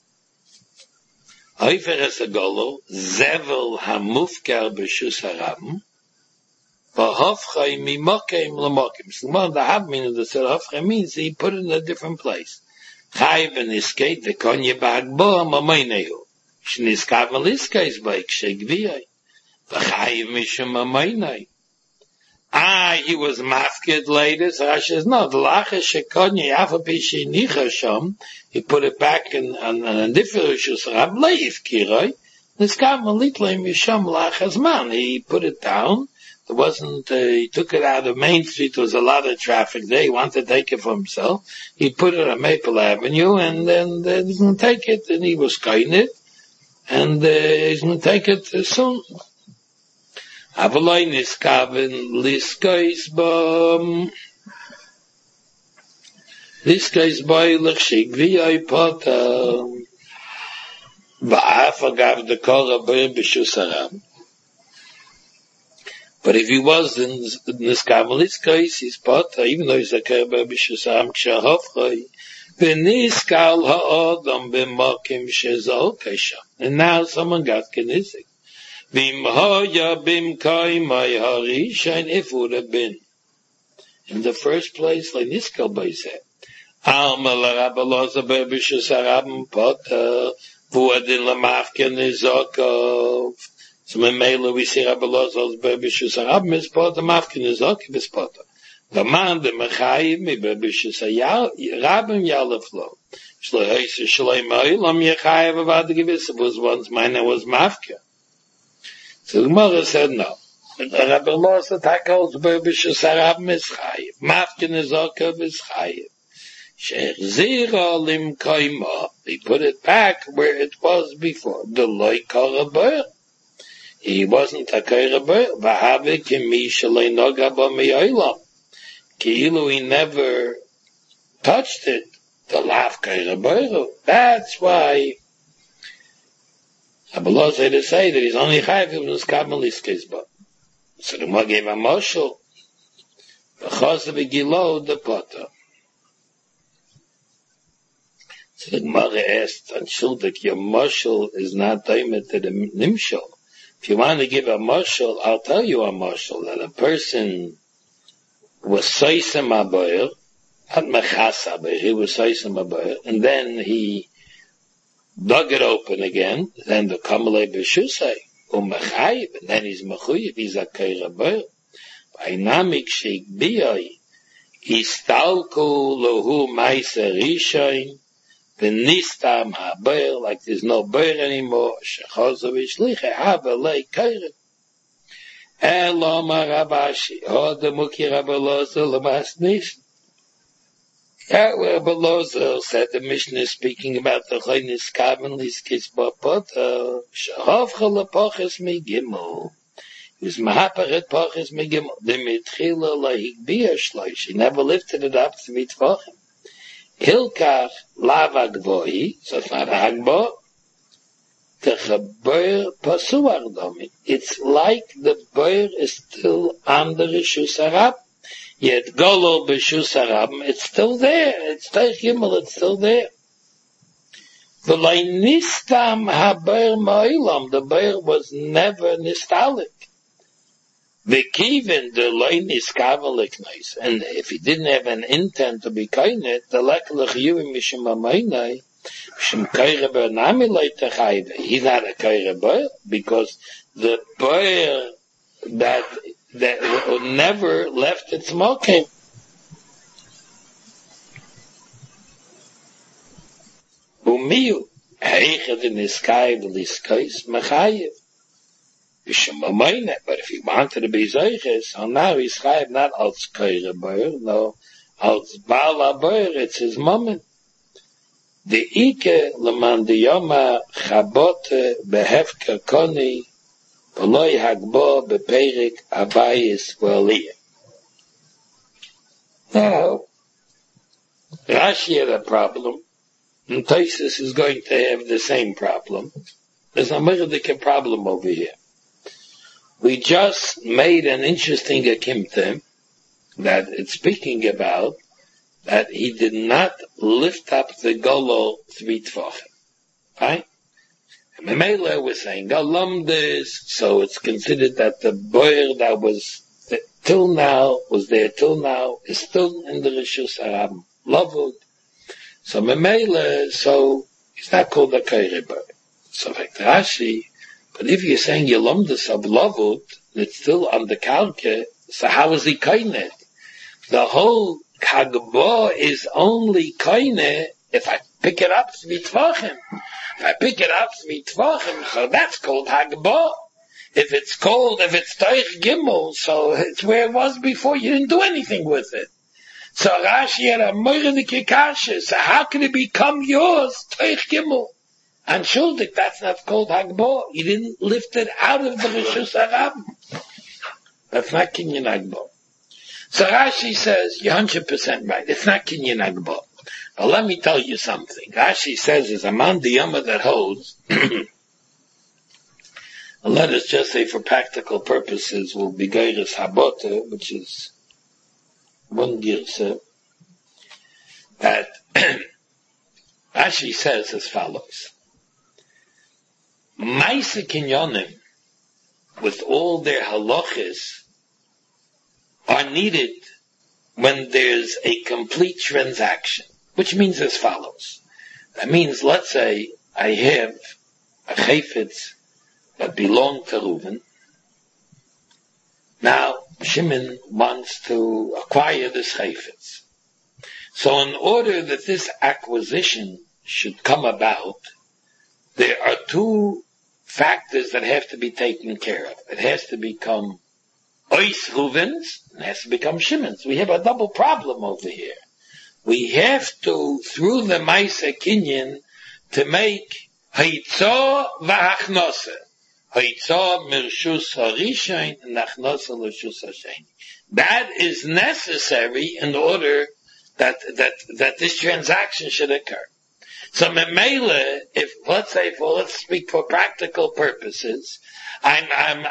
Oifer es a golol, zevel hamufkar b'shus harabim, v'hofchai mimokim l'mokim. So one of the havmin of the said hofchai means he put it in a different place. Chayv and iskate the konye ba'agbo amamaynehu. Shniskav aliska is by kshegviyai. V'chayv mishum amaynei. He was mafkid later, so Rashi says, no, the lacha shekonye afapishi nichasham, he put it back in a different Rishus Harabim, leif kiroi, niskav malitlei misham lachas man, he put it down, there wasn't, he took it out of Main Street, there was a lot of traffic there, he wanted to take it for himself, he put it on Maple Avenue, and then he's going to take it, and he was kind it, and he's going to take it soon. Avaloi niskaven liskais bom. Liskais boy l'chshik v'yoy pota. V'af agav the kol rabbeim b'shus harabim. But if he was in Niskamelis case, he's potter, even though he's a Kerber B'Shusam Kshahofchoi, V'niskal ha'odam b'mokim shezol kesha. And now someone got Knesset. V'im hoya b'mkai mai harishain, if it would have been in the first place, like Niskal B'Yzeh. Alma l'Rabaloza b'Shusarabim potter, v'uadin l'mafke nizokov. So Memela we see Rabbaloz's b'Shusarabim is potter, mafke nizokov is potter. The man the Mechayim mi b'Shusayal Rabim Yaleflo. Shloheis Shalei Ma'ilam Yechayev about the Givis was once mine was mafke. So the Gemara said no. Rabbaloz's tackles b'Shusarabim is Chayev. Mafke nizokov is Chayev. Shechzira lim kaima. He put it back where it was before. The loy karaber. He wasn't a karaber. V'have kimi shalei noga b'mi'olam. Ki'ilu he never touched it. The lav karaber. That's why Abullah said to say that he's only chayiv if it was kabbali's kisba. So the Gemara gave a moshel. V'chos v'gilo the potter. So the Gemara asked, and Shuldik, your mashal is not daimed to the nimshal. If you want to give a mashal, I'll tell you a mashal, that a person was soisem abayr, not mechas abayr, he was soisem abayr, and then he dug it open again, then the kamalei b'shusay, umechayib, and then he's mechuyib, he's a kair abayr. V'inamik sheik biyay, istalku lohu ma'aser rishayin, V'nistam ha'bayr, like there's no bayr anymore, shechozo v'shliche ha'velei kairet. Elo marabashi, ho the muki Rabbelozer l'mas nish. Rabbelozer said the Mishnah is speaking about the choynis kamen liskis ba'pota, shehovcha l'poches megimel. He was mahaperet poches megimel. The mitchila lahigbiya shloish, he never lifted it up to mitvachim. Hilkach lava gvohi, so it's not a hagbo. Techaber pasuar domi. It's like the boir is still under the shusarab. Yet golo b'shusarab, it's still there. It's teich gimel, it's still there. V'lai nistam haber ma'ilam, the boir was never nistalic. V'kiven the loin is kavalik nice, and if he didn't have an intent to be kainet, the lekelach yuvim mishum amaynai, mishum kaireber nami leitachayve. He's not a kaireber because the boy that never left its smoking. Umiyu heichad in his kai v'liskais mechayev. But if he wanted to be Zeiches, so now he's chayiv not als Keire Boyer, no, als Bala Boyer, it's his moment. The Ike leman de Yoma Chabote behefker koni v'loi hagbo beperik abayis v'aliyah. Now, Rashi had a problem, and Taisus is going to have the same problem. There's a Merdeke problem over here. We just made an interesting akimtim that it's speaking about that he did not lift up the golo 3 tefachim. Right? And Memele was saying galamdes, so it's considered that the boyer that was till now, was there till now, is still in the Rishus Harabim. Lavud. So Memele, so it's not called a Kairi boyer. So like Rashi, but if you're saying Yelomdus of Lavut, it's still on the Kalke, so how is he Kainet? The whole Kagbo is only Kainet if I pick it up Smitvachim. If I pick it up Smitvachim, so that's called Hagbo. If it's Teich Gimel, so it's where it was before, you didn't do anything with it. So Rashi had a Moiradike Kasha, so how can it become yours, Teich Gimel? And Shuldik, that's not called Hagbo. You didn't lift it out of the Rishus Harabim. That's not Kinyan Hagbo. So Rashi says, you're 100% right. It's not Kinyan Hagbo. But let me tell you something. Rashi says, there's a man the Yama that holds, And let us just say for practical purposes will be Geiris Habota, which is one girsa, that Rashi says as follows. Maisa Kinyonim, with all their halachas, are needed when there's a complete transaction, which means as follows. That means, let's say, I have a chayfetz that belonged to Reuven. Now, Shimon wants to acquire this chayfetz. So in order that this acquisition should come about, there are two factors that have to be taken care of. It has to become Ois Reuven's, and it has to become Shimon's. We have a double problem over here. We have to, through the Maisa Kinyan, to make Haitzah v'Hachnose. Haitzah mirshus harishain and Hachnose l'shus hasheni. That is necessary in order that this transaction should occur. So Memele, if let's speak for practical purposes, I'm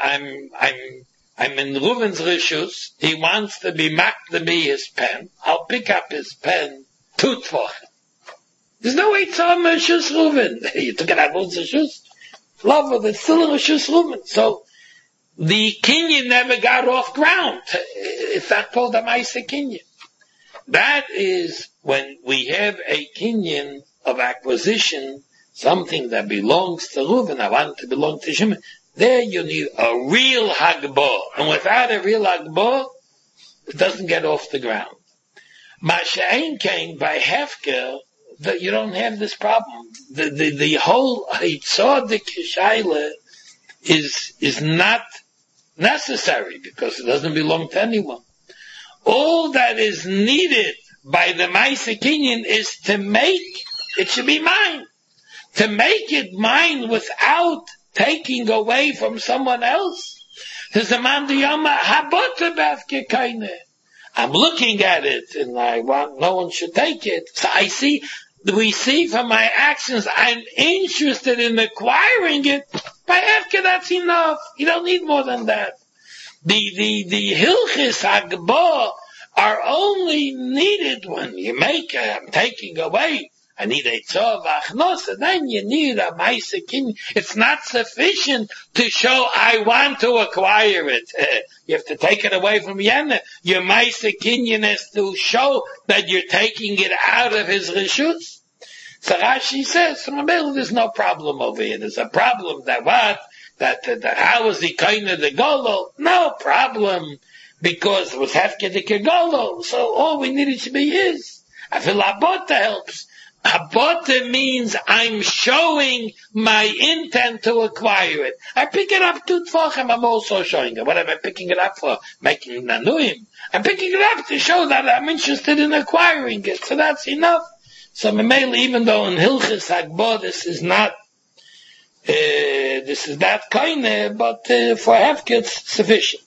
in Reuven's rishus. He wants to be his pen. I'll pick up his pen two tvochen. There's no way it's on rishus Reuven. You took it out of rishus. Love, it's still in rishus Reuven. So the kinyan never got off ground. It's not called a ma'aser kinyan. That is when we have a kinyan of acquisition, something that belongs to Reuven. I want it to belong to Shimon. There you need a real hagbah. And without a real hagbah, it doesn't get off the ground. Masha'ain came by Hefker, that you don't have this problem. The whole Hitzodik Shaila is not necessary because it doesn't belong to anyone. All that is needed by the Ma'aser Kinyan is to make it should be mine. To make it mine without taking away from someone else. I'm looking at it and I want no one should take it. So we see from my actions I'm interested in acquiring it. By Efke, that's enough. You don't need more than that. The Hilchis Hagbah are only needed when you make I'm taking away. I need a tzov achnos, then you need a ma'aser kinyan. It's not sufficient to show I want to acquire it. You have to take it away from Yana. Your ma'aser kinyan is to show that you're taking it out of his rishus. So Rashi says, there's no problem over here. There's a problem that what? That how is he kind of the golo? No problem. Because it was hefke the kegolo. So all we needed to be his. I feel Abota helps. Abota means I'm showing my intent to acquire it. I pick it up to Tvochem, I'm also showing it. What am I picking it up for? Making Nanuim. I'm picking it up to show that I'm interested in acquiring it. So that's enough. So Memele, even though in Hilchis Hagbah this is not kind, but for Hefke it's sufficient.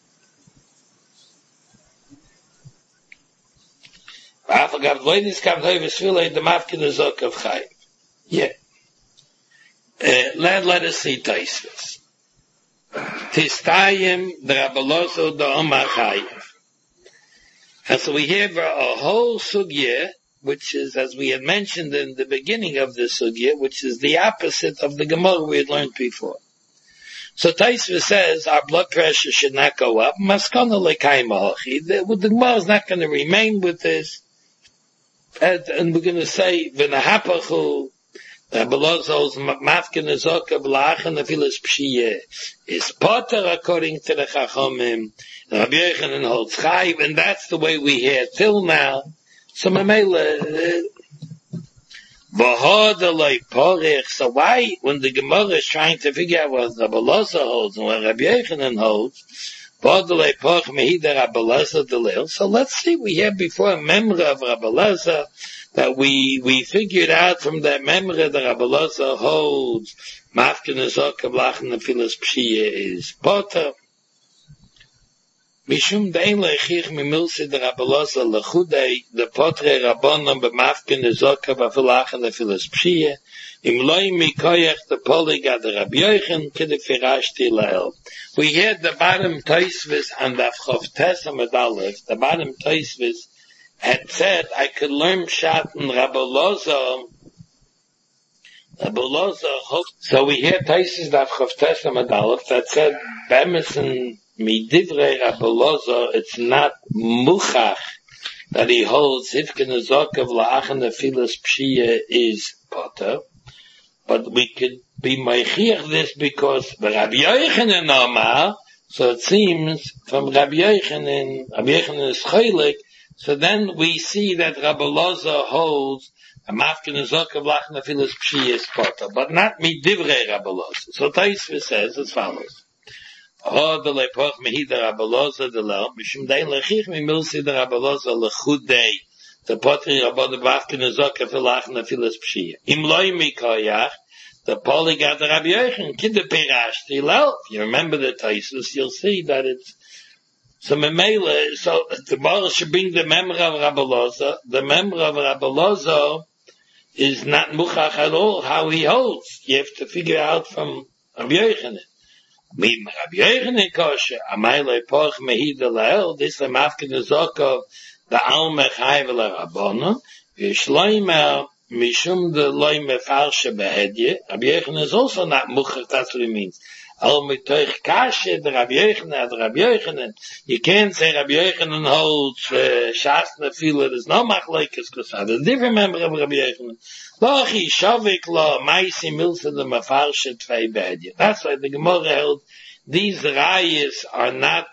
Yeah. Let us see Taisvis. Tistayim Drabaloso da Omar Chayev. And so we have a whole sugya, which is, as we had mentioned in the beginning of the sugya, which is the opposite of the Gemara we had learned before. So Taisva says our blood pressure should not go up. Maskana lekayma hachi. The Gemara is not going to remain with this. And we're going to say, v'nahapachu, Belozol's mafkin ezoka b'la'achan afilas pshiyeh is potter according to the Chachomim. Rabbi Yochanan holds chayiv, and that's the way we had till now. So Mamela, so why, when the Gemara is trying to figure out what Rabbi Loza holds and what Rabbi Yochanan holds, so let's see, we have before a memory of Rabbi Loza that we figured out from that memory that Rabbi Loza holds, Mafkin Ezok Ablach Nefilas Pshiyeh is Potter. Mishum dein lechich mimilse der Rabbeloza lechudei de potre rabbonon b'mafkin nezoka v'afilachen lefilas pshiyeh im loy mikoyach de poliga de Rabbi Yochanan kede firashti lael. We heard the bottom Tosfos and the Chavtes Amud Aleph. The bottom Tosfos had said I could learn Pshat and Rabbeloza. So we hear Tosfos the Chavtes Amud Aleph that said Bemison Midivrei Rabbeloza, it's not muchach that he holds Hifken Zokav La'achan Nefilas Pshiyeh is potter, but we could be meichiach this because Rabbi Yochanan Amar, so it seems from Rabbi Yochanan is chaylik, so then we see that Rabbeloza holds a Mafken Zokav La'achan Nefilas Pshiyeh is potter, but not Midivrei Rabbeloza. So Tosfos says as follows. Oh, the lepoch mehida Rabbeloza de lel mishum dein lechich mimilsi de Rabbeloza lechudei the potri rabban b'afkin azok afilach nefilas pshiyah im loy mikoyach the polygat Rabbi Yochanan kid the pirashti lel. If you remember the Tosfos, you'll see that it's so memela. So the Baruch should bring the memra of Rabbeloza. The memra of Rabbeloza is not muchach at all how he holds. You have to figure out from Rabbi Yochanan. Mit Rabbi Yochanan kosher, amay lepoch mehida lael, this le mafkin azokov, the alme chayv l'rabbonon, v'yishloimer mishum de loy mefarshe behedye. Rabbi Yochanan is also not muchach, that's what it means. Al mitoich kashe, the Rabbi Yochanan, you can't say Rabbi Yochanan holds, shas nefila, there's no machlekes kosad, there's a different member of Rabbi Yochanan. Lochi shavik lo maisi milsa de mefarshe tvei behedye. That's why the Gemara held, these rayas are not,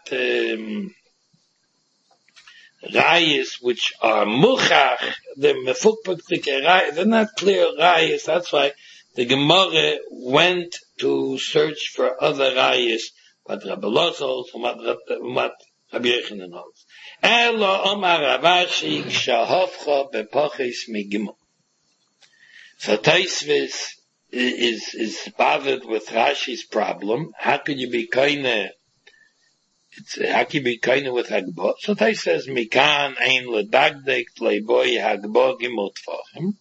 rayas which are muchach, the mefukpuktik rayas, they're not clear rayas, that's why the Gemara went to search for other rayas, but Rabbeloza holds, what Rabbi Yochanan holds. Elo omar Ravashi kshahovcha bepochis migimel. So Tosfos is bothered with Rashi's problem. How could you be kaina? How can you be kaina with Hagbo? So Tosfos says, Mikan ein ledagdek leiboy Hagbo gimel tfachim.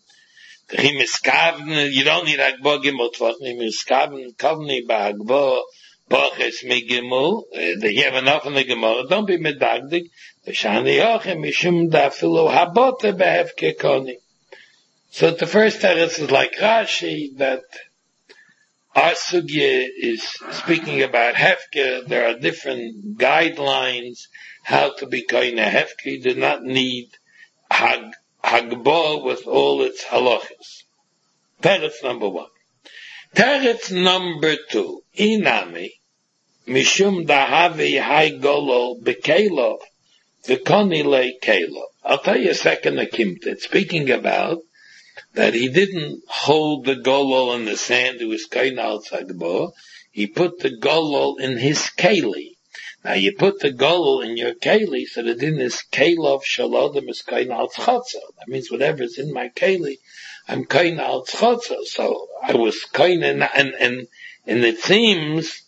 You don't need Hagbo gimel tfachim. Miskavn kavni ba'Hagbo poches migimel. You have enough in the Gemara. Don't be medagdik. V'shani yochem mishum da'afilo habote behevke koni. So the first teretz is like Rashi, that our sugya is speaking about hefker. There are different guidelines how to be koine hefker. You do not need hagbo with all its halachas. Teretz number one. Teretz number two. Inami mishum dahavi hay golo bekelov v'koni le kelov. I'll tell you a second akimta. It's speaking about that he didn't hold the golol in the sand, it was kain al tzagbo. He put the golol in his keli. Now you put the golol in your keli, so that in this kelov shalodem is kain al tzchotzo. That means whatever's in my keli, I'm kain al tzchotzo. So I was kain, and it seems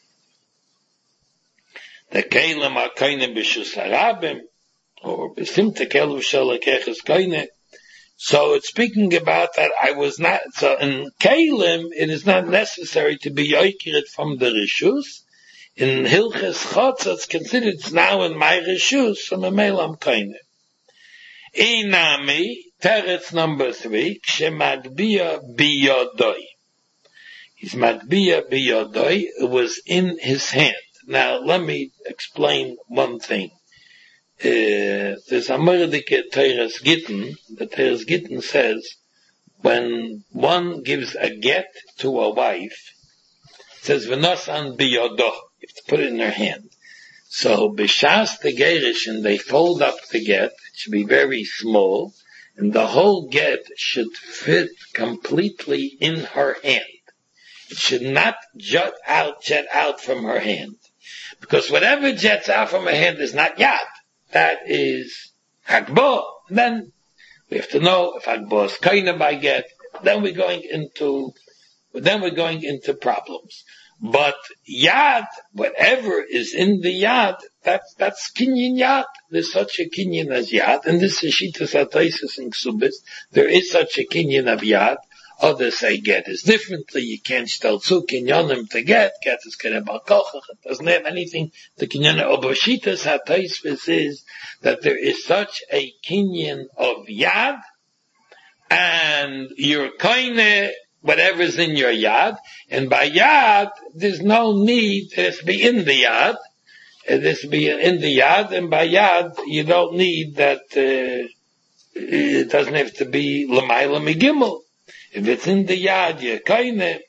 the kelim are kain b'shus harabim, or b'simta kelov shalakech is kain. So it's speaking about that I was not, so in Kalim, it is not necessary to be yoikirit from the Rishus. In Hilches Chotz, it's considered it's now in my Rishus, so Memelam Kaine. Inami, Teretz number 3, Shemagbiya biyodoi. His Magbiya biyodoi, it was in his hand. Now, let me explain one thing. There's a Mordike Teres Gittin. The Teres Gittin says, when one gives a get to a wife, it says, V'nosan biyodo. You have to put it in her hand. So, B'shas the Gerish, and they fold up the get, it should be very small, and the whole get should fit completely in her hand. It should not jet out from her hand. Because whatever jets out from her hand is not yad. That is Hagbo. Then we have to know if Hagbo is kaina by get. Then we're going into problems. But yad, whatever is in the yad, that's kinyan yad. There's such a kinyan as yad, and this is Shitas HaTaisus and Ksubis. There is such a kinyan of yad. Others say get is differently. You can't still two kinyanim to get. Get is kere balkochach. It doesn't have anything. The kinyan of Shitas HaTaisus is that there is such a kinyan of yad, and you're kaine whatever's in your yad, and by yad, there's no need, it has to be in the yad, it has to be in the yad, and by yad, you don't need that, it doesn't have to be l'mayla migimel. If it's in the yad, you're kaine.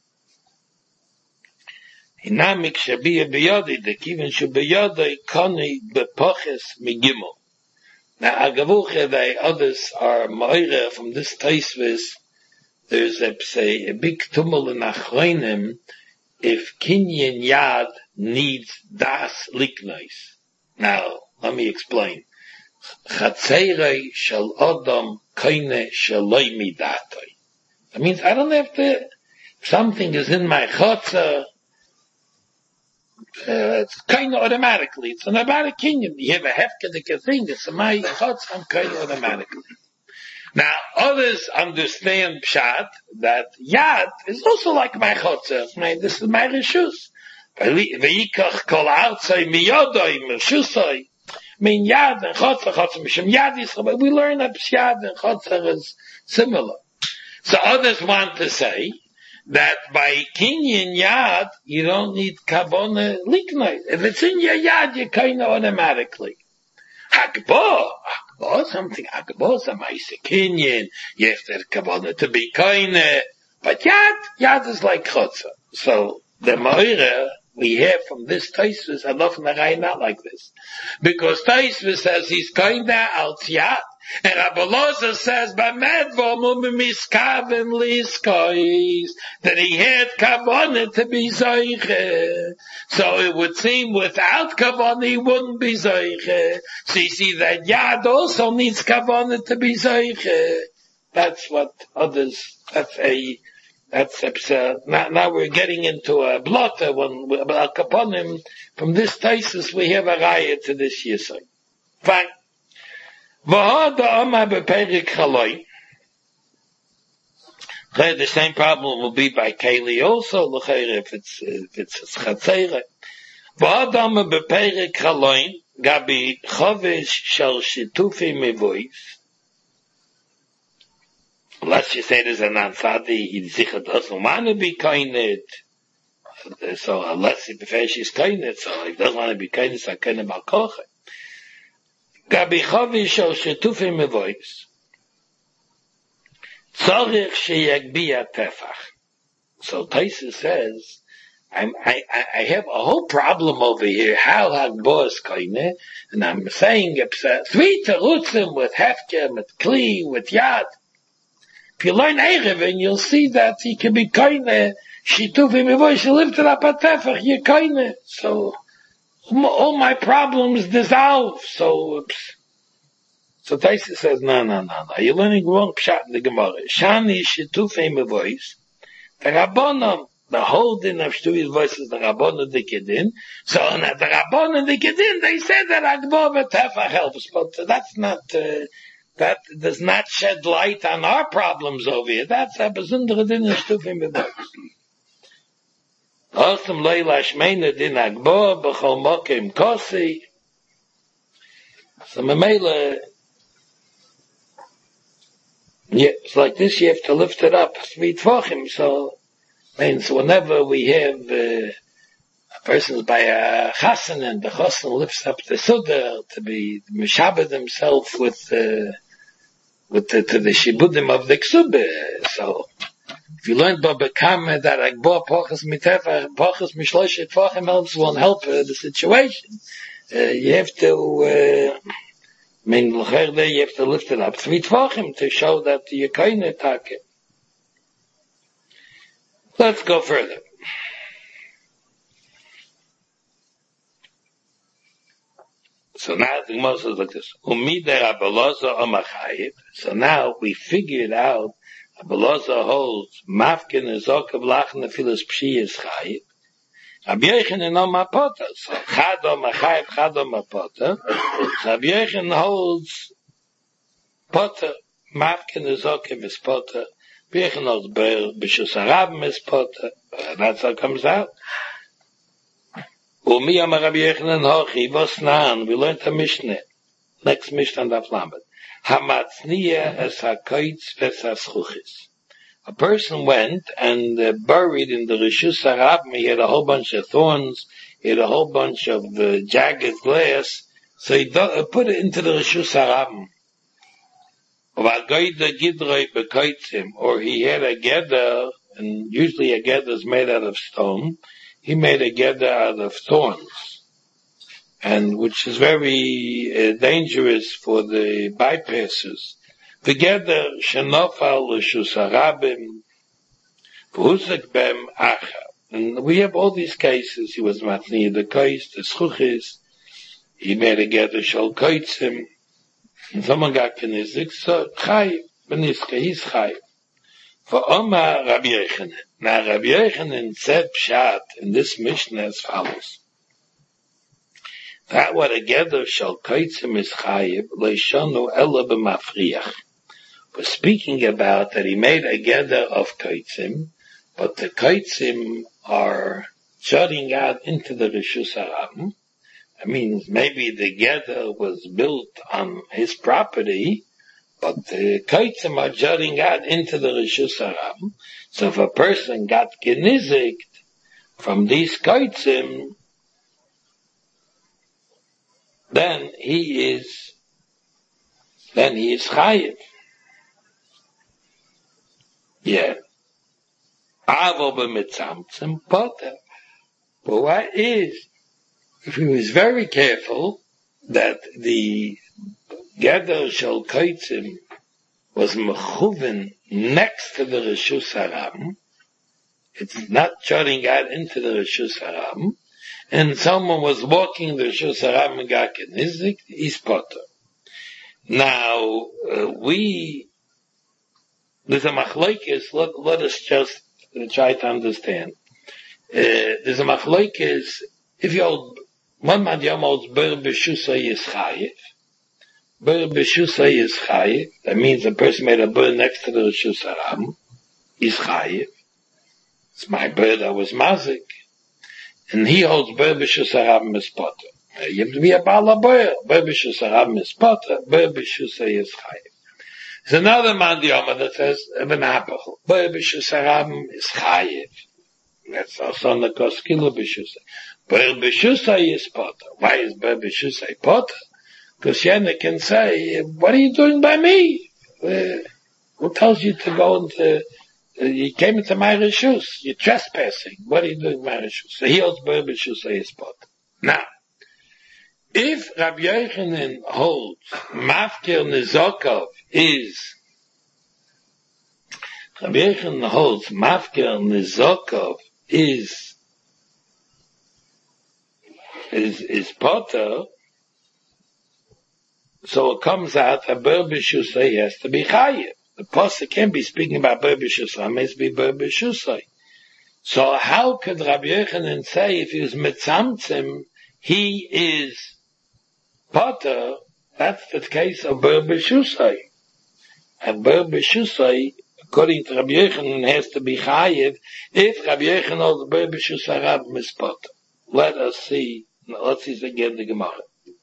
Hinamik shabiya biyadi, the kivin shabiyadi, kani bepoches migimel. Now, agavuche, the others are ma'ire from this taisvis. There's a big tumul in Achronim if kinyan yad needs das liknois. Now, let me explain. Chatzeirei shel odom koine sheloi midatoi. That means I don't have to, if something is in my chotzer, it's kind of automatically. It's an automatic kinyan. You have a hefkedike thing, it's in my chotzer, I'm kind of automatically. Now, others understand pshat that yad is also like my chotzer. This is my reshus. Ve'ikach kol artzai miyodoi mershusoi. Yad and chotzer mishem yad Yisrael. We learn that yad and chotzer is similar. So others want to say that by kinyan yad, you don't need kabona liknoi. If it's in your yad, you kind of automatically. Hakbo, something Hakbo is a Maisa Kinyan. You have to kabbalah to be kaine. But yad is like chotzer. So the Ma'ira we have from this Taisvis, Alof Narai not like this. Because Taisvis says he's kaine al yad. And Rabbi Loza says, that he had kavanah to be zoiche. So it would seem without kavanah he wouldn't be zoiche. So you see that yad also needs kavanah to be zoiche. That's what others, now we're getting into a blotter when kaponim, from this thesis we have a raya to this yisai. Fine. The same problem will be by Keli also, if it's Chatzeire. V'adam beperik chaloin, gabi chovish shel shitufi mevois. Unless you say there's an ansadi, he sicher doesn't want to be kainit. So unless he prefers he's kainit, so he doesn't want to be kainit, so kainit balkoche. Gabi chovish shel shitufi mevois. Tzorich sheyagbiya tefach. So Taisa says, I have a whole problem over here. How Hagbo is kaine, and I'm saying three terutzim with hefker, with kli, with yad. If you learn Erevin, you'll see that he can be kaine. Shitufi mevois, you lift it up at tefach, you're kaine. So all my problems dissolve. So Taisa says, no. You're learning wrong pshat in the Gemara. Shani shitufei mevois. The Rabbanon, the whole din of Shtuvi's voice is the Rabbanon Dikedin. So on the Rabbanon Dikedin, they said that Agbo v'Tefach helps, but that's not, that does not shed light on our problems over here. That's a besondere din of Shtufei mevois. Osam leila shmeina din Agbo b'chol mokim kosi. So Mamela, yeah, it's like this, you have to lift it up 3 tvachim. So whenever we have a person's by a chasen, and the chasen lifts up the suda to be mishabed himself with the shibudim of the ksube. So if you learn babakam that agbo pochas mitefa pochas mishlosh tvachim helps won't help the situation. You have to. You have to lift it up 3 tvachim to show that you're kind of talking. Let's go further. So now the Gemara says like this. So now we figured out Rabbi Loza holds mafkin is okav lachna filas pshi is chayib. Rabbi Yochanan no Potter. So Chado Machayev, Chado Potter. So Rabbi Yochanan holds Potter. Mafke Nezokim is Potter. Rabbi Yochanan holds B'Shus Harabim is Potter. That's how it comes out. Umi Amar Rabbi Yochanan Hochi Vosnan. We learned the Mishnah. Next Mishnah on the Flamet. Hamatzniya es hakoitz ves haschuchis. A person went and buried in the Rishus Harabim. He had a whole bunch of thorns. He had a whole bunch of jagged glass. So he put it into the Rishus Harabim. Or he had a gedder, and usually a gedder is made out of stone. He made a gedder out of thorns, and which is very dangerous for the bypassers. The gedder shenofal l'shus harabim v'husek bem acha. And we have all these cases. He was matni the kois, the schuchis. He made a gedder shal koitzim. And someone got kenizik, so chayiv beniska, he's chayiv. For Omar Rabbi Yochanan. Now Rabbi Yochanan said pshat in this Mishnah as follows. That what a gedder shall koitzim is chayiv, leishonu ela b'mafriach. We're speaking about that he made a gedder of koitzim, but the koitzim are jutting out into the Rishus Harabim. That means maybe the gedder was built on his property, but the koitzim are jutting out into the Rishus Harabim. So if a person got genizikt from these koitzim, then he is chayiv. Yeah. Avo b'mitzamtzim poter. But what is, if he was very careful that the gedder shel koitzim was mechuven next to the Rishus Harabim, it's not jutting out into the Rishus Harabim, and someone was walking the Rishus Harabim and got kenizik, he's poter. Now, there's a machlokes, let us just try to understand. There's a machlokes, if you hold, one man holds ber b'shusay is chayiv. Ber b'shusay is chayiv. That means a person made a ber next to the Rishus Harabim is chayiv. It's my ber that was mazik. And he holds ber b'shus harabim is poter. You have to be a bala ber. Ber b'shus harabim is poter. Ber b'shusay is chayiv. There's another man that says even apachol. Ber b'shus harabim is chayiv. That's also on the koskilo b'shusay. Ber b'shusay is poter. Why is ber b'shusay poter? Because Yena can say, what are you doing by me? Who tells you to go into, you came into my reshus, you're trespassing. What are you doing in my reshus? So he holds ber b'shusay is poter. Now, if Rabbi Yochanan holds mafker nizokov is, Rabbi Yochanan holds mafker nizokov is poter, so it comes out that ber b'shusay has to be chayiv. The pasuk can't be speaking about ber b'shusay, it must be ber b'shusay. So how could Rabbi Yochanan say if he was mitzamtzim, he is poter? That's the case of ber b'shusay. And ber b'shusay, according to Rabbi Yochanan, has to be chayiv if Rabbi Yochanan holds ber b'shusay harabim is poter. Let's see again the Gemara.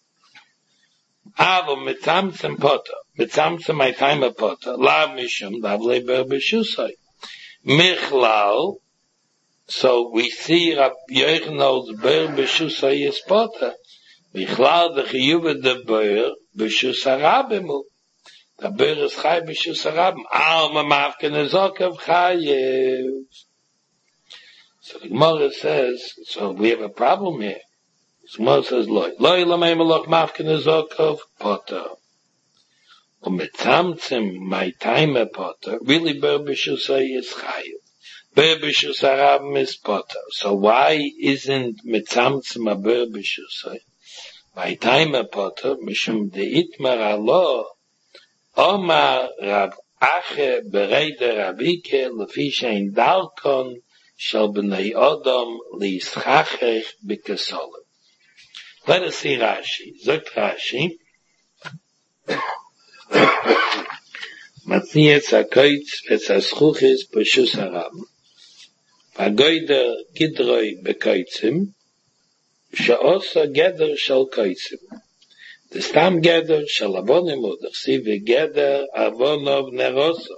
Avo mitzamtzim poter. Mitzamtzim my time of poter. Lav mishum davlei ber b'shusay. Michlal. So we see Rabbi Yochanan's ber b'shusay is poter. Michlal the chiyuv de ber b'shus harabimu. The ber is chay b'shus harabim. Alma mafken ezokav chayev. So the Gemara says, so we have a problem here. The Gemara says, loy lamei malach mafken ezokov poter. U'mitzamtzim my time poter. Really ber b'shusay is chayiv. Ber b'shus harabim is poter. So why isn't mitzamtzim a ber b'shusay? My time poter, mishum deitmar alo, Omar Rav Ache bereide Rabike lefi shein dalkon shall b'nei Adam li'yischachech b'kesolim. Let us see Rashi. Zogt Rashi, Matnietz HaKoitz Vetz HaSchuchis B'Shus HaRabim. V'agoyder Gidroi B'Koitzim, She'osa Geder Shal Koitzim. The Stam Geder Shal Avonim Udachsi V'Geder Avonov Nerosa.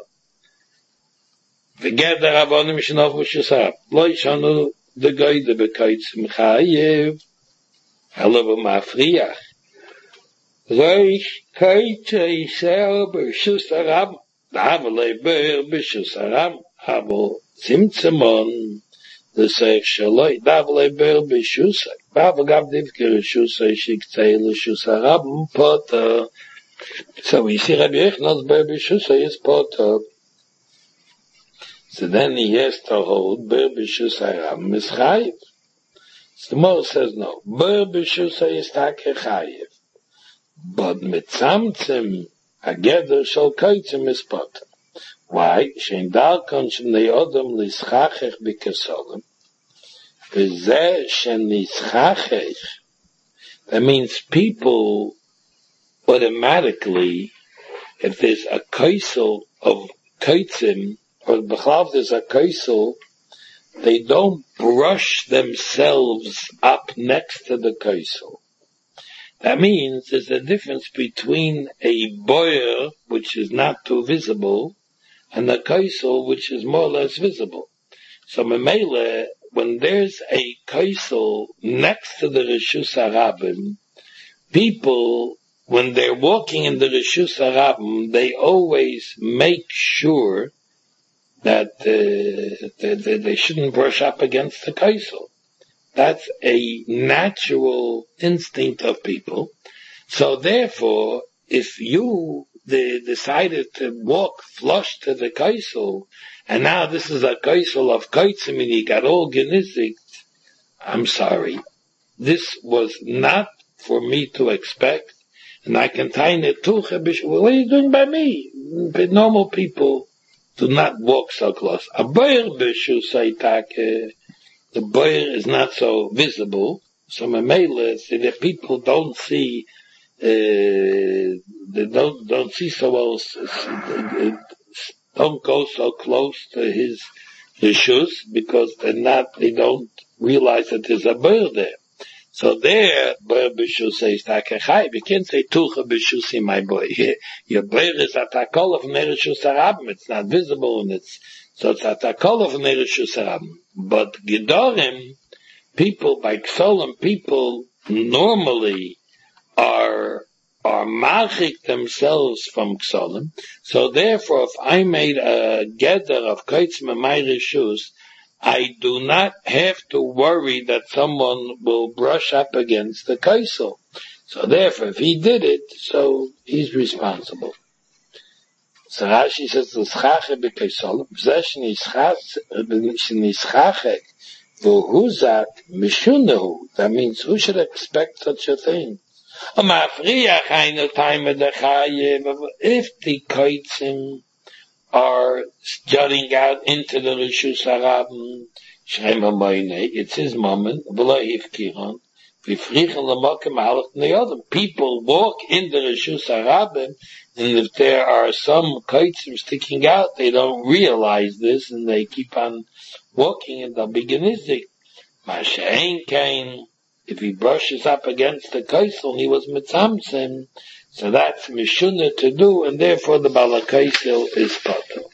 V'Geder Avonim Shenov B'Shus HaRabim. Lo Yishanu the Goyder B'Koitzim Chayiv, Halav Ma'afriach. Reish Kaitze Yisrael B'Shus HaRabim. D'Avalei Ber B'Shus HaRabim. Abo Tzimtzemon L'Seich Shaloi D'Avalei Ber B'Shus HaRabim. Baba Gav Divke Rishus HaShiktei L'Shus HaRabim Potter. So we see Rabbi Yechnon's Ber B'Shus is Potter. So then he has to hold Ber B'Shus HaRabim is Chayiv. So the Mor says no. Ber B'Shus is Take Chayiv. But Mitzamtzim Ageder Shal Koitzim is Potter. Why? Shein Darkon Shnei Odom Lischachech B'Kesolim. V'zeh Shen Lischachech. That means people automatically, if there's a kaisel of Koitzim, or B'chlav there's a kaisel, they don't brush themselves up next to the kaisel. That means there's a difference between a boyer, which is not too visible, and a kaisel, which is more or less visible. So Memele, when there's a kaisel next to the Rishus HaRabim, people, when they're walking in the Rishus HaRabim, they always make sure that they shouldn't brush up against the kaisel. That's a natural instinct of people. So therefore, if you decided to walk flush to the kaisel, and now this is a kaisel of Koitzim and you got all genizik, I'm sorry. This was not for me to expect, and I can tie it to what are you doing by me? But normal people do not walk so close. A boyer b'shus haytake, the boyer is not so visible, so Memele, so that people don't see, they don't see so well, don't go so close to his shoes, because they don't realize that there's a boyer there. So there, boyer b'shus says takechai. You can't say tucha b'shusi, my boy. Your boyer is atakol of nereshus harabim. It's not visible, and it's atakol of nereshus harabim. But gedorim, people by ksolim, people normally are marchik themselves from ksolim. So therefore, if I made a gather of koitzim and my reshus, I do not have to worry that someone will brush up against the kaisel. So therefore, if he did it, so he's responsible. So Rashi says, "L'schache b'kaisolim, v'zeh shenischachek v'huzak mishunehu." That means who should expect such a thing? If the kaitzim are jutting out into the Rishus HaRabim, it's his moment, people walk in the Rishus HaRabim, and if there are some kaitzim sticking out, they don't realize this, and they keep on walking, and they'll be genizik. If he brushes up against the kaisel, and he was mitzamtzim, so that's mishunah to do, and therefore the balakaisel is patur.